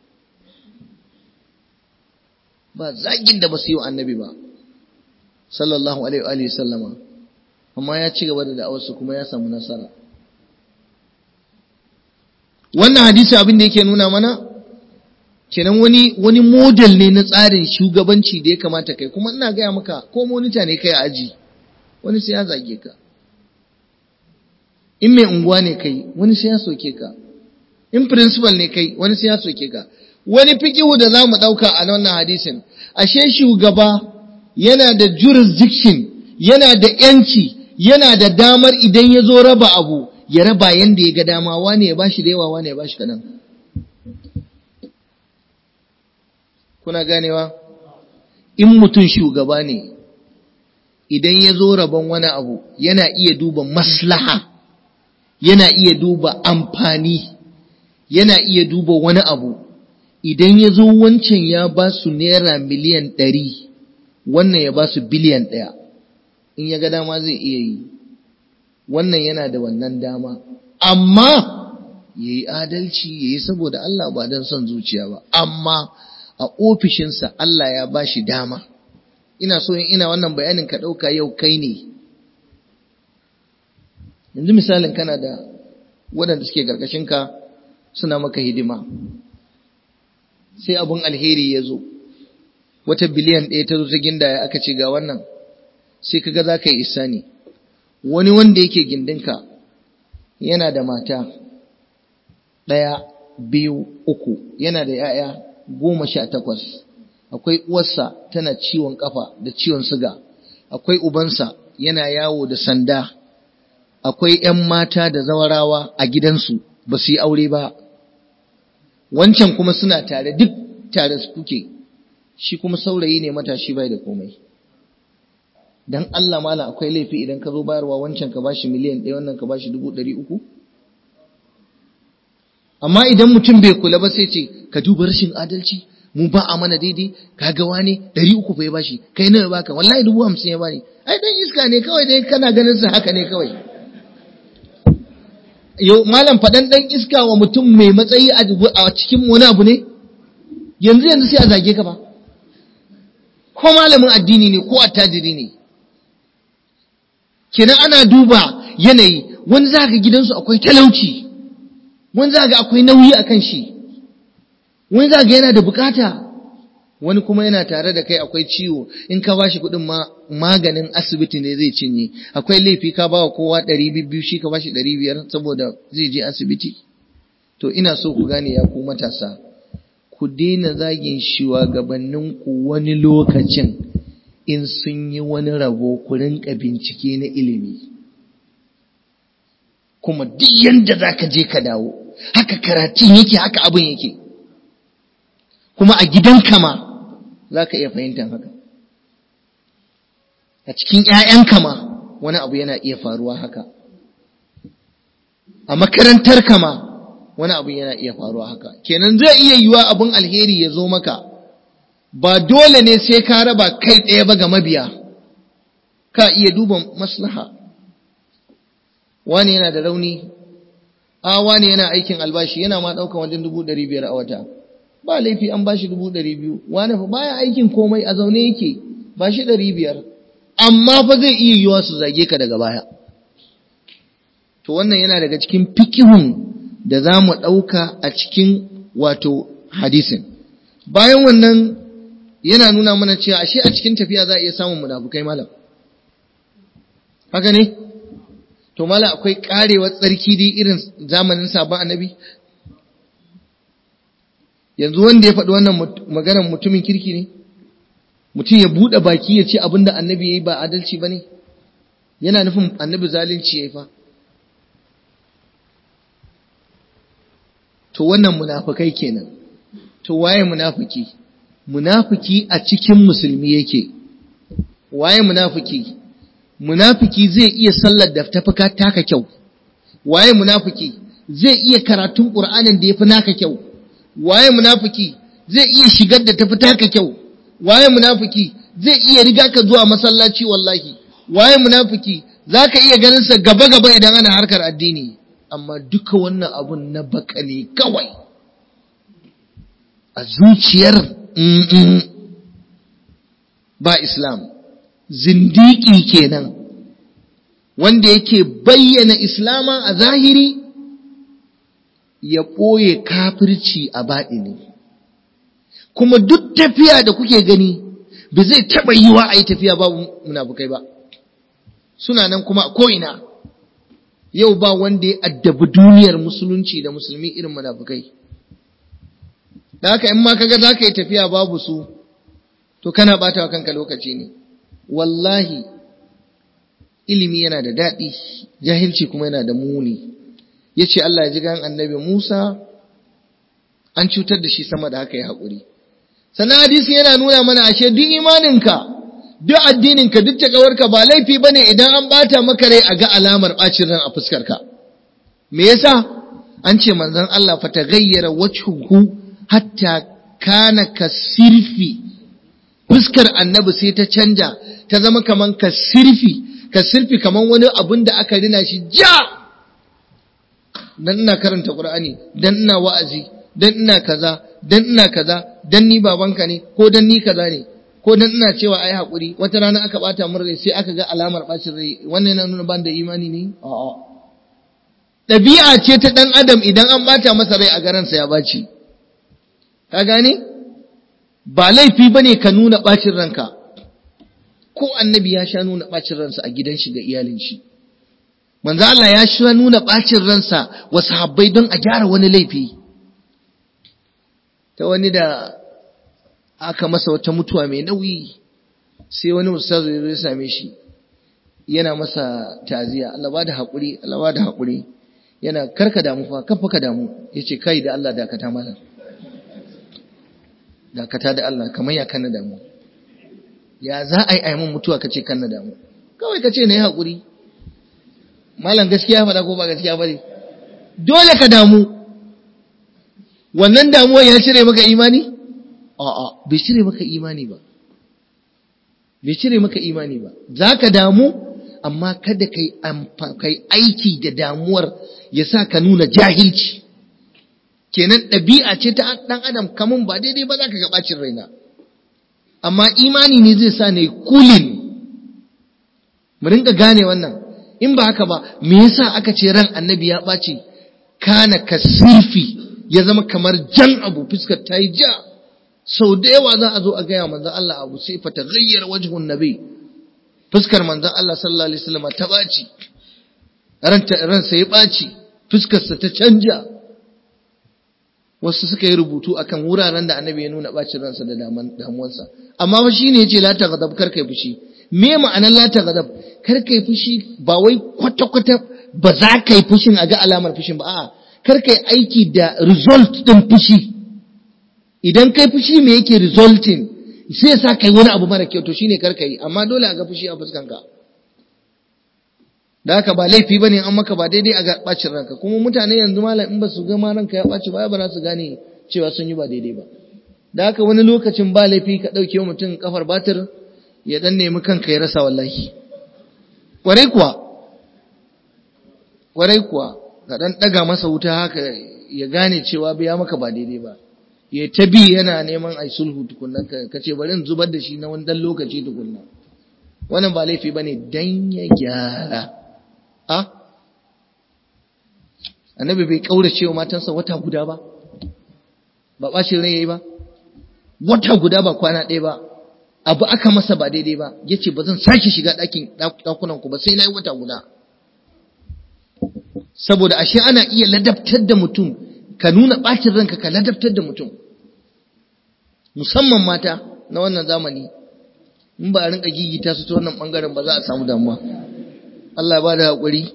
Ba zagin da ba su yi wa annabi ba, sallallahu alaihi wa sallama, amma ya ci gaba da da'awarsa kuma ya samu nasara. Wannan hadisi abin da yake nuna mana kenan wani wani model ne na tsarin shugabanci da ya kamata kai. Kuma ina gaya maka, ko monita ne kai a aji, wani sai ya zage ka. In mai unguwa ne kai, wani sai ya soke ka. In principal ne kai, wani sai ya soke ka. Wani fikihu da zamu dauka a wannan hadisin, ashe shugaba yana da jurisdiction, yana da yanci, yana da damar idan ya zo raba abu ya raba yanda ya ga dama, wane ya bashi da yawa, wane ya bashi kadan. Kuna ganewa? In mutum shugaba ne, idan ya zo rabon wani abu, yana iya duba maslaha, yana iya duba amfani, yana iya duba wani abu. Idan ya zo wancan ya ba su naira miliyan ɗari, wannan ya ba su biliyan ɗaya, in ya ga dama zai iya yi. Wannan yana da wannan dama, amma ya yi adalci, ya yi saboda Allah ba don son zuciya ba. Amma a ofishinsa Allah ya ba shi dama. Ina so in ina wannan bayanin ka ɗauka yau kai ne. Yanzu misalin kana da waɗanda suke ƙarƙashinka suna maka hidima. Sai abun alheri ya zo, wata biliyan ɗaya ta zo ta gindaya aka ce ga wannan, sai kaga za ka yi ihsani. Wani wanda yake gindinka yana da mata ɗaya, biyu, uku, yana da ‘ya'ya goma sha takwas. Akwai uwarsa tana ciwon ƙafa da ciwon suga, akwai ubansa yana yawo da sanda, akwai ‘yan mata da zawarawa a gidansu ba su yi aure ba. Wancan kuma suna tare, duk tare su kuke, shi kuma saurayi ne matashi bai da komai. dan Allah malam akwai laifi idan ka zo bayarwa wancan ka bashi miliyan ɗaya wannan ka bashi dubu ɗari uku? Amma idan mutum bai kula ba sai ce ka duba rashin adalci, mu ba a mana daidai, kaga wani ɗari uku bai bashi, kai nawa baka, wallahi dubu hamsin ya bani. Ai dan iska ne kawai dai kana ganin sa haka ne kawai. Yau malam faɗan dan iska wa mutum mai matsayi a cikin wani abu ne? Yanzu yanzu sai a zage ka ba. Ko malamin addini ne ko attajiri ne. Kenan ana duba yanayi, wani za ga gidansu akwai talauci, wani za ga akwai nauyi akan shi, wani za ga yana da bukata, wani kuma yana tare da kai akwai ciwo, in ka bashi kuɗin ma maganin asibiti ne zai cinye. Akwai laifi ka bawa kowa ɗari biyu shi ka bashi ɗari biyar saboda zai je asibiti. To ina so ku gane ya ku matasa, ku daina zagin shugabanninku wani lokacin in sun yi wani rabo ku rinka bincike na ilimi. Kuma duk yanda za ka je ka dawo, haka karatun yake, haka abin yake. Kuma a gidanka ma za ka iya fahimtar haka. A cikin ‘ya'yanka ma wani abu yana iya faruwa haka. A makarantarka ma wani abu yana iya faruwa haka. Kenan zai iya yiwa abin alheri ya zo maka, ba dole ne sai ka raba kai ɗaya ba ga mabiya, ka iya duba maslaha. Wani yana da rauni, a wani yana aikin albashi, yana ma ɗaukan wajen dubu ɗari biyar a wata. Ba laifi an bashi dubu ɗari biyu, wani fa baya aikin komai a zaune yake, ba shi ɗari biyar, amma fa zai iya yiwa su zage ka daga baya. To wannan yana daga cikin fikihun da za mu ɗauka a cikin wato hadisin. Bayan wannan yana nuna mana cewa ashe a cikin tafiya za a iya samun munafukai malam. Haka ne? To malam akwai karewar tsarki dai irin zamanin sabon annabi? Yanzu wanda ya faɗi wannan maganar mutumin kirki ne? Mutum ya buɗe baki ya ce abinda annabi ya yi ba adalci ba ne? Yana nufin annabi zalunci ya yi fa. To wannan munafukai kenan. To waye munafiki? Munafiki a cikin musulmi yake. Waye munafiki? Munafiki zai iya sallar da tafi taka kyau. Waye munafiki? Zai iya karatun Qur'anin da yafi naka kyau. Waye munafiki? Zai iya shigar da tafi taka kyau. Waye munafiki? Zai iya riga ka zuwa masallaci wallahi. Waye munafiki? Zaka iya ganin sa gaba gaba idan ana harkar addini. Amma duka wannan abun na baka ne kawai. A zuciyar ba Islam. Zindiki kenan, wanda yake bayyana Islama a zahiri ya ɓoye kafirci a baɗini. Kuma duk tafiya da kuke gani ba zai taɓa yiwa a yi tafiya babu munafukai ba. Suna nan kuma a ko'ina. Yau ba wanda ya addabi duniyar musulunci da musulmi irin munafukai. Da haka in ma kaga za ka yi tafiya babu su, to kana ɓata wa kanka lokaci ne. Wallahi ilimi yana da daɗi, jahilci kuma yana da muni. Ya ce Allah ya ji gan annabi Musa an cutar da shi sama da haka ya haƙuri. Sannan hadisi yana nuna mana ashe duk imaninka, duk addininka, duk taƙawarka ba laifi bane idan an ɓata maka rai a ga alamar ɓacin ran a fuskarka. Me yasa? An ce manzon Allah fa taghayyara wajhuhu hatta kana kasirfi. Fuskar annabi sai ta canja, ta zama kaman kasirfi, kasirfi kaman wani abun da aka rina shi ja. Dan ina karanta Qur'ani, dan ina wa'azi, dan ina kaza, dan ina kaza, dan ni babanka ne, ko dan ni kaza ne, ko dan ina cewa ai hakuri. Wata rana aka bata mun rai sai aka ga alamar bacin rai. Wannan yana nuna ban da imani ne? A'a. Ɗabi'a ce ta dan adam idan an bata masa rai a garansa ya baci. Ka gane? Ba laifi bane ka nuna bacin ranka. Ko annabi ya sha nuna bacin ransa a gidan shi ga iyalin shi. Manzo Allah ya sha nuna bacin ransa wa sahabbai don a gyara wani laifi. Ta wani da aka masa wata mutuwa mai nauyi, sai wani ustazu ya zo ya same shi, yana masa ta'aziya, Allah ba da haƙuri, Allah ba da haƙuri, yana karka damu fa, kafa ka damu, ya ce kai da Allah dakata mana, dakata da Allah, kamar ya kana damu, ya za a yi aimun mutuwa kace kan na damu kawai kace na yi haƙuri malam gaskiya faɗa ko ba gaskiya ba ne dole ka damu wannan damuwar ya cire maka imani a'a bai cire maka imani ba bai cire maka imani ba za ka damu amma kada kai kai aiki da damuwar ya sa ka nuna jahilci kenan ɗabi'a ce ta ɗan adam kamun ba daidai ba za ka ga ɓacin raina amma imani ne zai sa ne kulin mu rinka gane wannan in ba haka ba me yasa aka ce ran annabi ya ɓaci kana kasirfi ya zama kamar jan abu fuskar ta yi ja sau da yawa za a zo a gaya manzon Allah abu sai fa taghayyara wajhun nabi fuskar manzon Allah sallallahu alaihi wasallam ta ɓaci ranta ransa ya ɓaci fuskarsa ta canja wasu suka yi rubutu akan wuraren da annabi ya nuna ɓacin ransa da damuwarsa amma fa shine yace la taghdab kar kai fushi me ma'anar la taghdab kar kai fushi ba wai kwata kwata ba za ka yi fushin a ga alamar fushin ba a'a kar kai aiki da result din fushi idan kai fushi me yake resulting sai sa kai wani abu mara kyau to shine kar kai amma dole a ga fushi a fuskanka da haka ba laifi bane an maka ba daidai a ga bacin ranka kuma mutane yanzu malam in ba su ga ma ranka ya baci ba ba za su gane cewa sun yi ba daidai ba da haka wani lokacin ba laifi ka dauke wa mutum kafar batir ya dan nemi kanka ya rasa wallahi kwarai kuwa kwarai kuwa ka dan daga masa wuta haka ya gane cewa bai ya maka ba daidai ba ya tabi yana neman ai sulhu tukunna ka ce bari in zubar da shi na wani dan lokaci tukunna wannan ba laifi bane dan ya gyara a annabi bai kaurace wa matansa wata guda ba ba bacin rai yayi ba wata guda ba kwana ɗaya ba abu aka masa ba daidai ba yace ba zan sake shiga ɗakin ɗakunan ku ba sai nayi wata guda saboda ashe ana iya ladabtar da mutum ka nuna bacin ranka ka ladabtar da mutum musamman mata na wannan zamani in ba a rinka gigita su ta wannan bangaren ba za a samu damuwa Allah ba da haƙuri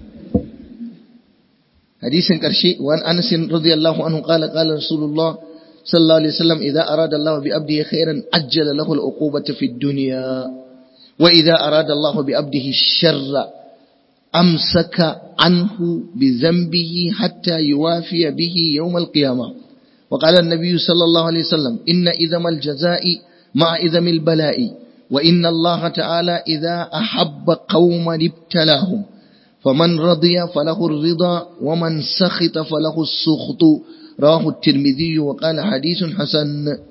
hadisin ƙarshe wa Anas radiyallahu anhu qala qala Rasulullah sallallahu alaihi wasallam idza arada Allah bi abdihi khairan ajjala lahu al-uqubata fi ad-dunya wa idza arada Allah bi abdihi sharra amsaka anhu bi dhanbihi hatta yuwafiya bihi yawm al-qiyamah wa qala an-nabiy sallallahu alaihi wasallam inna idham al-jazaa'i ma'a idham al-bala'i وإن الله تعالى إذا أحب قوما ابتلاهم فمن رضي فله الرضا ومن سخط فله السخط رواه الترمذي وقال حديث حسن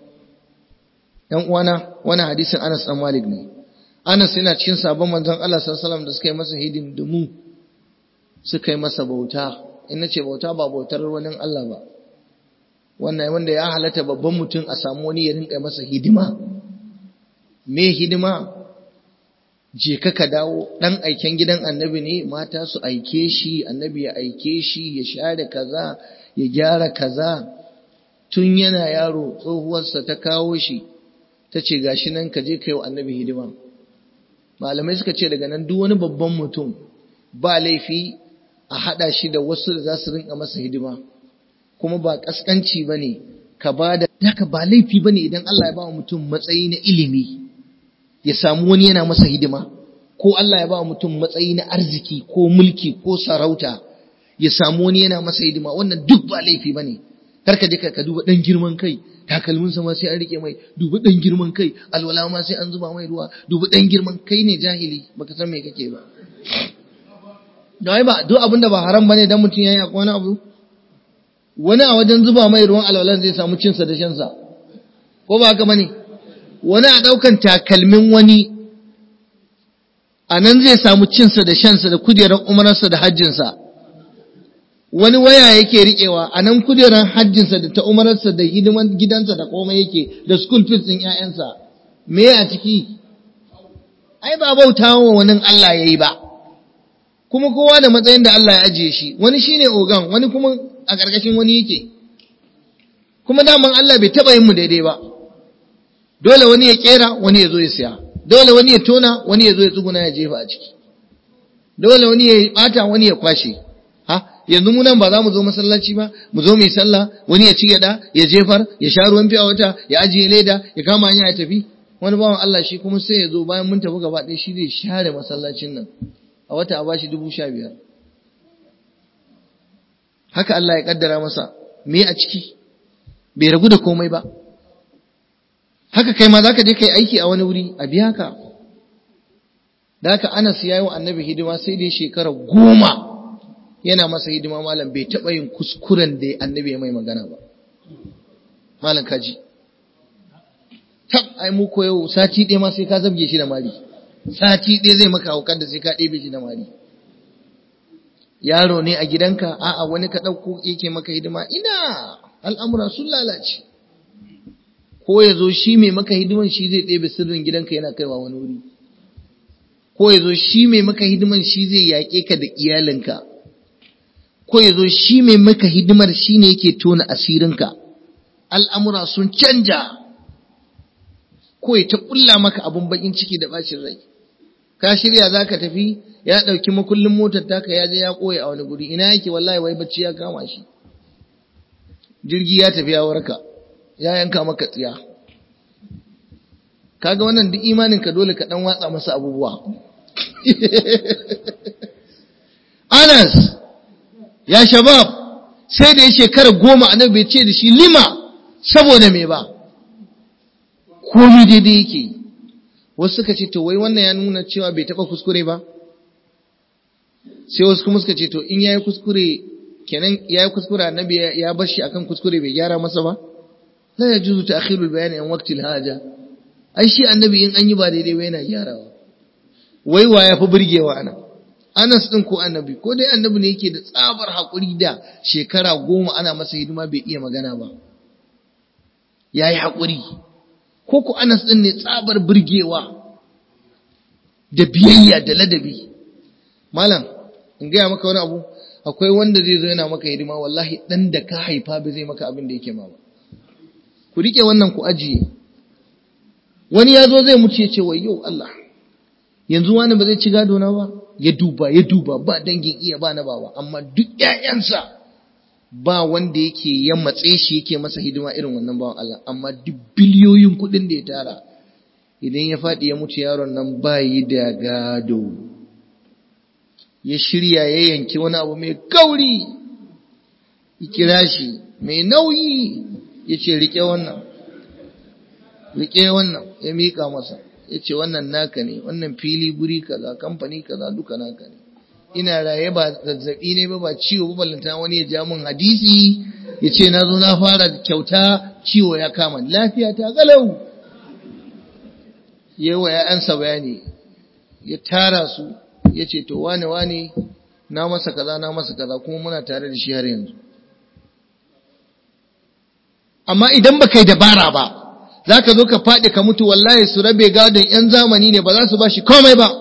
وانا وانا حديث أنس بن مالك ne Anas yana cikin sabon manzon Allah sallallahu alaihi wasallam da suka yi masa hidindimu suka yi masa bauta in nace bauta ba bautar wani Allah ba wannan wanda ya halatta babban mutum a samu wani ya rinka masa hidima me hidima je ka ka dawo dan aiken gidan annabi ne mata su aike shi annabi ya aike shi ya share kaza ya gyara kaza tun yana yaro tsohuwarsa ta kawo shi ta ce gashi nan ka je kai wa annabi hidima malamai suka ce daga nan duk wani babban mutum ba laifi a hada shi da wasu da za su rinka masa hidima kuma ba kaskanci bane ka bada haka ba laifi bane idan Allah ya ba mutum matsayi na ilimi ya samu wani yana masa hidima ko Allah ya ba mutum matsayi na arziki ko mulki ko sarauta ya samu wani yana masa hidima wannan duk ba laifi bane kar ka je ka duba dan girman kai takalmin sa ma sai an rike mai duba dan girman kai alwala ma sai an zuba mai ruwa duba dan girman kai ne jahili baka san me kake ba dai ba duk abinda ba haram bane dan mutum yayi akwai wani abu wani a wajen zuba mai ruwan alwalan zai samu cin sa da shan sa ko ba haka bane wani a ɗaukan takalmin wani a nan zai samu cinsa da shansa da kujerar umararsa da hajjinsa wani waya yake riƙewa a nan kujerar hajjinsa da ta umararsa da hidiman gidansa da komai yake da school fees ɗin ‘ya'yansa me a ciki ai ba bauta wa wani Allah ya yi ba kuma kowa da matsayin da Allah ya ajiye shi wani shine ogan wani kuma a ƙarƙashin wani yake kuma daman Allah bai taɓa yin mu daidai ba dole wani ya kera wani ya zo ya siya dole wani ya tona wani ya zo ya tsuguna ya jefa a ciki dole wani ya bata wani ya kwashe ha yanzu mu nan ba za mu zo masallaci ba mu zo mu yi sallah wani ya ci gada ya jefar ya sha ruwan fiya wata ya ajiye leda ya kama hanya ya tafi wani bawan Allah shi kuma sai ya zo bayan mun tafi gaba ɗaya shi zai share masallacin nan a wata a bashi dubu sha biyar. Haka Allah ya kaddara masa, me a ciki bai ragu da komai ba. Haka kai ma zaka je kai aiki a wani wuri a biya ka. Da haka Anas ya yi wa annabi hidima sai dai shekara goma yana masa hidima malam, bai taɓa yin kuskuren da annabi ya mai magana ba. Malam kaji tab ai mu ko yau sati ɗaya ma sai ka zabge shi da mari, sati ɗaya zai maka haukan da sai ka ɗebe shi da mari. Yaro ne a gidanka, a'a wani ka ɗauko yake maka hidima, ina al'amura sun lalace. Ko ya zo shi mai maka hidiman shi zai ɗebe sirrin gidanka yana kaiwa wani wuri, ko ya zo shi mai maka hidiman shi zai yaƙe ka da iyalinka, ko ya zo shi mai maka hidimar shi ne yake tona asirinka. Al'amura sun canja, ko ya ta ƙulla maka abin bakin ciki da bacin rai. Ka shirya za ka tafi, ya ɗauki makullin motar taka ya je ya ɓoye a wani guri, ina yake wallahi wai bacci ya kama shi. Jirgi ya tafi ya warka, ya yanka maka tsiya. Kaga wannan duk imaninka dole ka ɗan watsa masa abubuwa. Anas, ya shabab, sai da ya shekara goma annabi bai ce da shi lima, saboda me ba. Komi daidai yake yi. Wasu suka ce to wai wannan ya nuna cewa bai taba kuskure ba. Sai wasu kuma suka ce to in yayi kuskure kenan yayi kuskure annabi ya bar shi akan kuskure bai gyara masa ba. La yajuzu ta'khirul bayan an waqtil haja. Ai shi annabi in an yi ba daidai ba yana gyarawa. Wai wa ya fi burgewa ana? Anas din ko annabi? Ko dai annabi ne yake da tsabar hakuri da shekara goma ana masa hidima bai iya magana ba. Yayi hakuri. Ko ku Anas din ne tsabar burgewa da biyayya da ladabi. Malam, in gaya maka wani abu, akwai wanda zai zo yana maka hidima wallahi dan da ka haifa ba zai maka abin da yake ma ba. Ku rike wannan ku ajiye. Wani ya zo zai mutu ya ce wayyo Allah, yanzu wani ba zai ci gado na ba? Ya duba ya duba ba dangin iya ba na bawa, amma duk ƴaƴansa ba wanda yake ya matse shi yake masa hidima irin wannan bawan Allah, amma duk biliyoyin kuɗin da ya tara idan ya faɗi ya mutu yaron nan bayi da gado. Ya shirya ya yanki wani abu mai kauri, ya kira shi mai nauyi, ya ce riƙe wannan, riƙe wannan, ya miƙa masa, ya ce wannan naka ne, wannan fili guri kaza, kamfani kaza duka naka ne. Ina raye ba zazzabi ne ba ba ciwo ba, ballanta wani ya ja min hadisi ya ce na zo na fara kyauta ciwo ya kama, lafiya ta galau. Yawa ya'yansa bayani, ya tara su, ya ce to wane wane na masa kaza na masa kaza kuma muna tare da shi har yanzu. Amma idan baka yi dabara ba, za ka zo ka faɗi ka mutu wallahi su rabe gadon ‘yan zamani ne ba za su ba shi komai ba.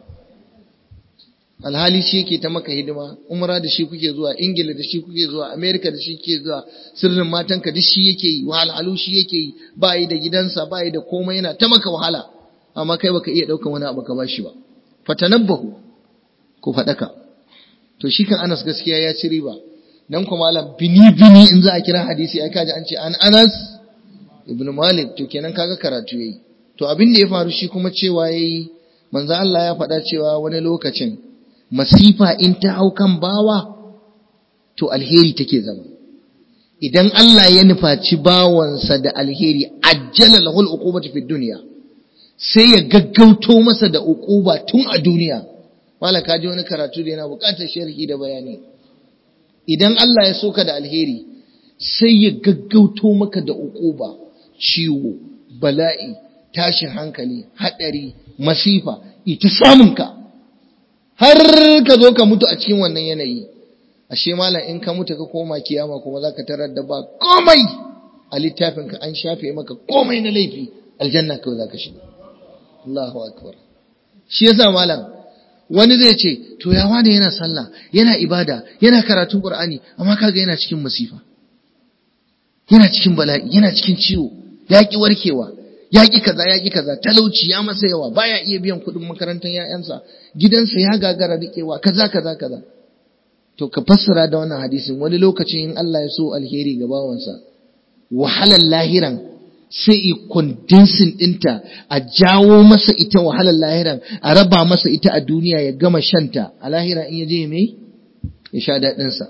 Alhali shi yake ta maka hidima, umra da shi kuke zuwa, Ingila da shi kuke zuwa, Amerika da shi kuke zuwa, sirrin matanka duk shi yake yi, wahalhalu shi yake yi, ba yi da gidansa, ba yi da komai, yana ta maka wahala, amma kai baka iya ɗaukan wani abu ka ba shi ba. Fatanabbahu, ku faɗaka. To shi kan Anas gaskiya ya ci riba, dan kuma malam bini-bini in za a kira hadisi, ai kaji an ce an Anas ibn Malik, to kenan kaga karatu yayi. To abin da ya faru shi kuma cewa yayi, manzo Allah ya faɗa cewa wani lokacin masifa in ta hau kan bawa to alheri take zama. Idan Allah ya nufaci bawansa da alheri, ajjala lahul uqubati fid dunya, sai ya gaggauto masa da uquba tun a duniya. Malaka ji wani karatu da yana buƙatar sharhi da bayani. Idan Allah ya soka da alheri, sai ya gaggauto maka da uquba, ciwo, bala'i, tashin hankali, hadari, masifa, ita samunka har ka zo ka mutu a cikin wannan yanayi. Ashe malam in ka mutu ka koma kiyama kuma zaka tarar da ba komai a littafin ka, an shafe maka komai na laifi, aljanna kawai zaka shiga. Allahu akbar. Shi yasa malam wani zai ce to ya wani yana sallah, yana ibada, yana karatun Qur'ani, amma kaga yana cikin masifa, yana cikin bala'i, yana cikin ciwo, yaki warkewa, yaki kaza yaki kaza, talauci ya masa yawa, baya iya biyan kuɗin makarantar ƴaƴansa, gidansa ya gagara rikewa, kaza kaza kaza. To ka fassara da wannan hadisin, wani lokacin in Allah ya so alheri ga bawansa, wahalar lahiran sai i condensing ɗinta a jawo masa ita wahalar lahiran a raba masa ita a duniya ya gama shanta a lahira in ya je mai ya sha daɗinsa.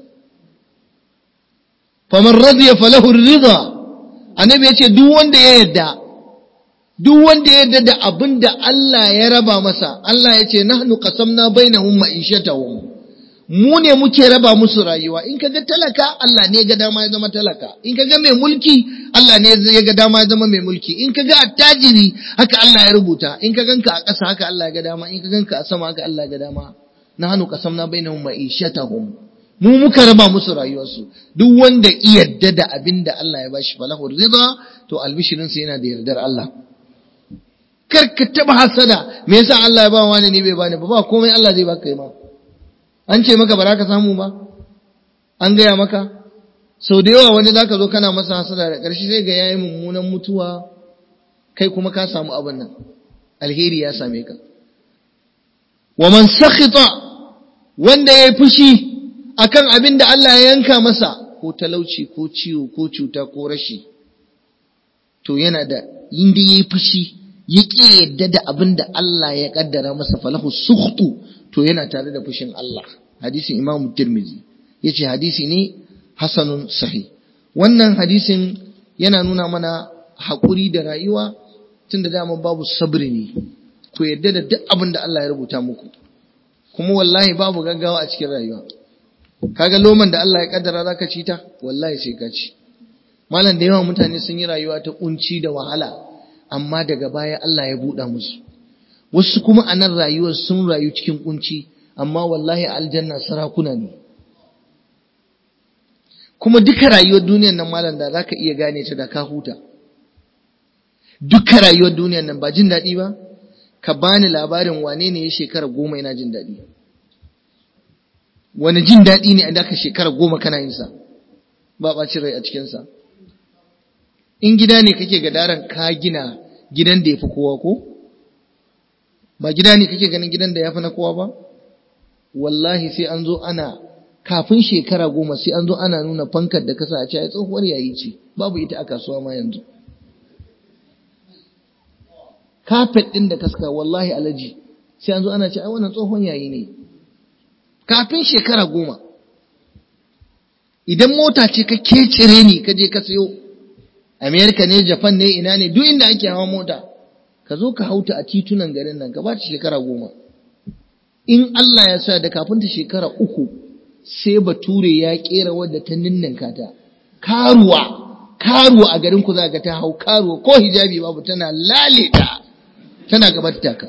faman radiya falahu ridha, annabi ya ce duk wanda ya yarda duk wanda ya yarda da abin da Allah ya raba masa. Allah ya ce nahnu qasamna bainahum ma'ishatahum, mu ne muke raba musu rayuwa. In kaga talaka Allah ne ya ga dama ya zama talaka, in kaga mai mulki Allah ne ya ga dama ya zama mai mulki, in kaga attajiri haka Allah ya rubuta, in ka ganka a ƙasa haka Allah ya ga dama, in ka ganka a sama haka Allah ya ga dama. nahnu qasamna bainahum ma'ishatahum, mu muka raba musu rayuwarsu. Duk wanda iyadda da abin da Allah ya bashi falahu ridha, to albishirin sa yana da yardar Allah. Kar ka taba hasada, me yasa Allah ya ba wani ne bai bani ba? Ba komai Allah zai baka kai ma. An ce maka ba za ka samu ba? An gaya maka? Sau da yawa wani zaka zo kana masa hasada, da ƙarshe sai ga yayi mummunan mutuwa, kai kuma ka samu abin nan, alheri ya same ka. Wa man sakhita, wanda yayi fushi akan abin da Allah ya yanka masa, ko talauci ko ciwo ko cuta ko rashi, to yana da inda yayi fushi ya ƙi yadda da abin da Allah ya kaddara masa, falahu sukhtu, to yana tare da fushin Allah. Hadisin Imam Tirmidhi yace hadisi ne hasanun sahih. Wannan hadisin yana nuna mana haƙuri da rayuwa, tunda dama babu sabri ne. Ku yadda da duk abin da Allah ya rubuta muku, kuma wallahi babu gaggawa a cikin rayuwa. Kaga loman da Allah ya kaddara zaka ci ta, wallahi sai ka ci. Malam da yawa mutane sun yi rayuwa ta kunci da wahala, amma daga baya Allah ya buɗa musu. Wasu kuma a nan rayuwar sun rayu cikin kunci, amma wallahi aljanna sarakuna ne. Kuma duka rayuwar duniyar nan malam da zaka iya gane ta da ka huta. Duka rayuwar duniyar nan ba jin daɗi ba? Ka bani labarin wane ne ya shekara goma yana jin daɗi. Wani jin daɗi ne da ka shekara goma kana yin sa, ba ɓacin rai a cikinsa. In gida ne kake gadaran ka gina gidan da ya fi kowa ko? Ba gida ne kake ganin gidan da ya fi na kowa ba? Wallahi sai an zo ana, kafin shekara goma sai an zo ana nuna fankar da kasa a ce ai tsohuwar yayi ce, babu ita a kasuwa ma yanzu. Kafet ɗin da kaska wallahi alaji sai an zo ana ce ai wannan tsohon yayi ne. Kafin shekara goma. Idan mota ce ka kecire ni ka je ka sayo, Amerika ne, Japan ne, ina ne, duk inda ake hawa mota, ka zo ka hauta a titunan garin nan, ka ba ta shekara goma. In Allah ya sa da kafin ta shekara uku, sai bature ya kera wadda ta ninninka ta. Karuwa, karuwa a garin ku za ka ta hau karuwa, ko hijabi babu, tana laleta, tana gabar taka.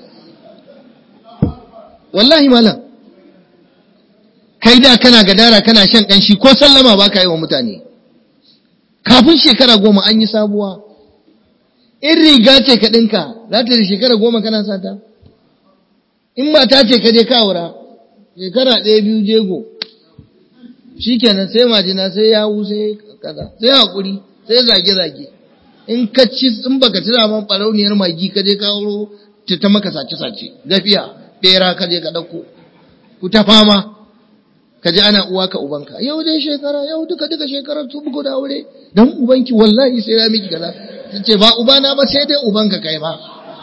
Wallahi malam, kai da kana gadara kana shan kanshi ko sallama ba ka yi wa mutane. Kafin shekara goma an yi sabuwa. In riga ce ka ɗinka, za ta da shekara goma kana sata. In mata ce ka je kawura, shekara ɗaya biyu jego. Shi kenan sai majina, sai yawu, sai kaza, sai haƙuri, sai zage-zage. In ka ci, in baka ci zaman ɓarauniyar magi ka je kawuro, ta ta maka sace-sace. Gafiya, ɓera ka je ka ɗauko. Ku ta fama. Ka ji ana uwa ka ubanka, yau dai shekara, yau duka duka shekarar su buku da aure, dan ubanki wallahi sai ya miki kaza. Tace ba ubana ba sai dai ubanka kai ba.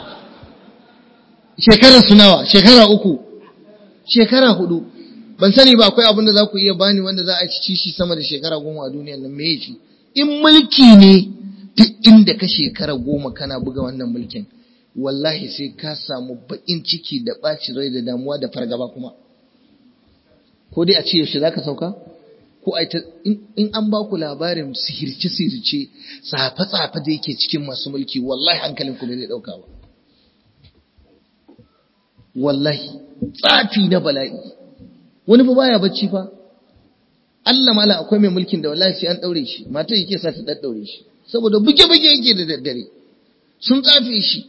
Shekarar su nawa? Shekara uku. Shekara hudu. Ban sani ba akwai abin da za ku iya bani wanda za a ci shi sama da shekara goma a duniyar nan, me yake? In mulki ne, duk inda ka shekara goma kana buga wannan mulkin, wallahi sai ka samu baƙin ciki da ɓacin rai da damuwa da fargaba kuma. Ko dai a ce yaushe za ka sauka? Ko in an ba ku labarin sihirce-sihirce, tsafe-tsafe da yake cikin masu mulki, wallahi hankalin ku bai zai ɗauka ba. Wallahi, tsafi na bala'i. Wani fa baya bacci fa. Allah mala akwai mai mulkin da wallahi sai an ɗaure shi, matar yake sa ta ɗaɗɗaure shi, saboda buge-buge yake da daddare. Sun tsafe shi.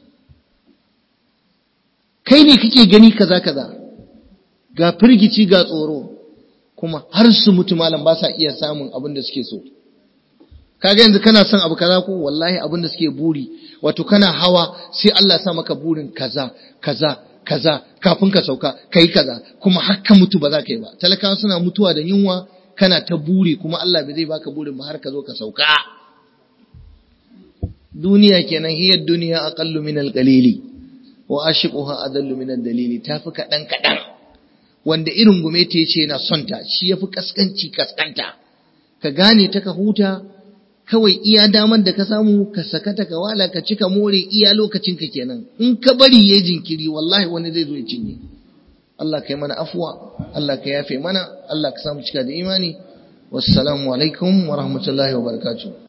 Kai ne kake gani kaza-kaza. Ga firgici ga tsoro, kuma har su mutu malam ba sa iya samun abin da suke so. Kaga yanzu kana son abu kaza ko wallahi abin da suke buri, wato kana hawa sai Allah sa maka burin kaza kaza kaza kafin ka sauka kai kaza, kuma har ka mutu ba za ka yi ba. Talakawa suna mutuwa da yunwa, kana ta buri kuma Allah bai zai baka burin ba har ka zo ka sauka. duniya kenan hiya duniya aqallu min al-qalili wa ashiquha adallu min ad-dalili, tafi kadan kadan. Wanda irin gume ta yace yana son ta shi yafi kaskanci kaskanta. Ka gane ta ka huta, kawai iya daman da ka samu ka sakata ka wala ka cika more iya lokacin ka kenan. In ka bari yayin jinkiri wallahi wani zai zo ya cinye. Allah kai mana afwa, Allah ka yafe mana, Allah ka samu cika da imani. Wassalamu alaikum wa rahmatullahi wa barakatuh.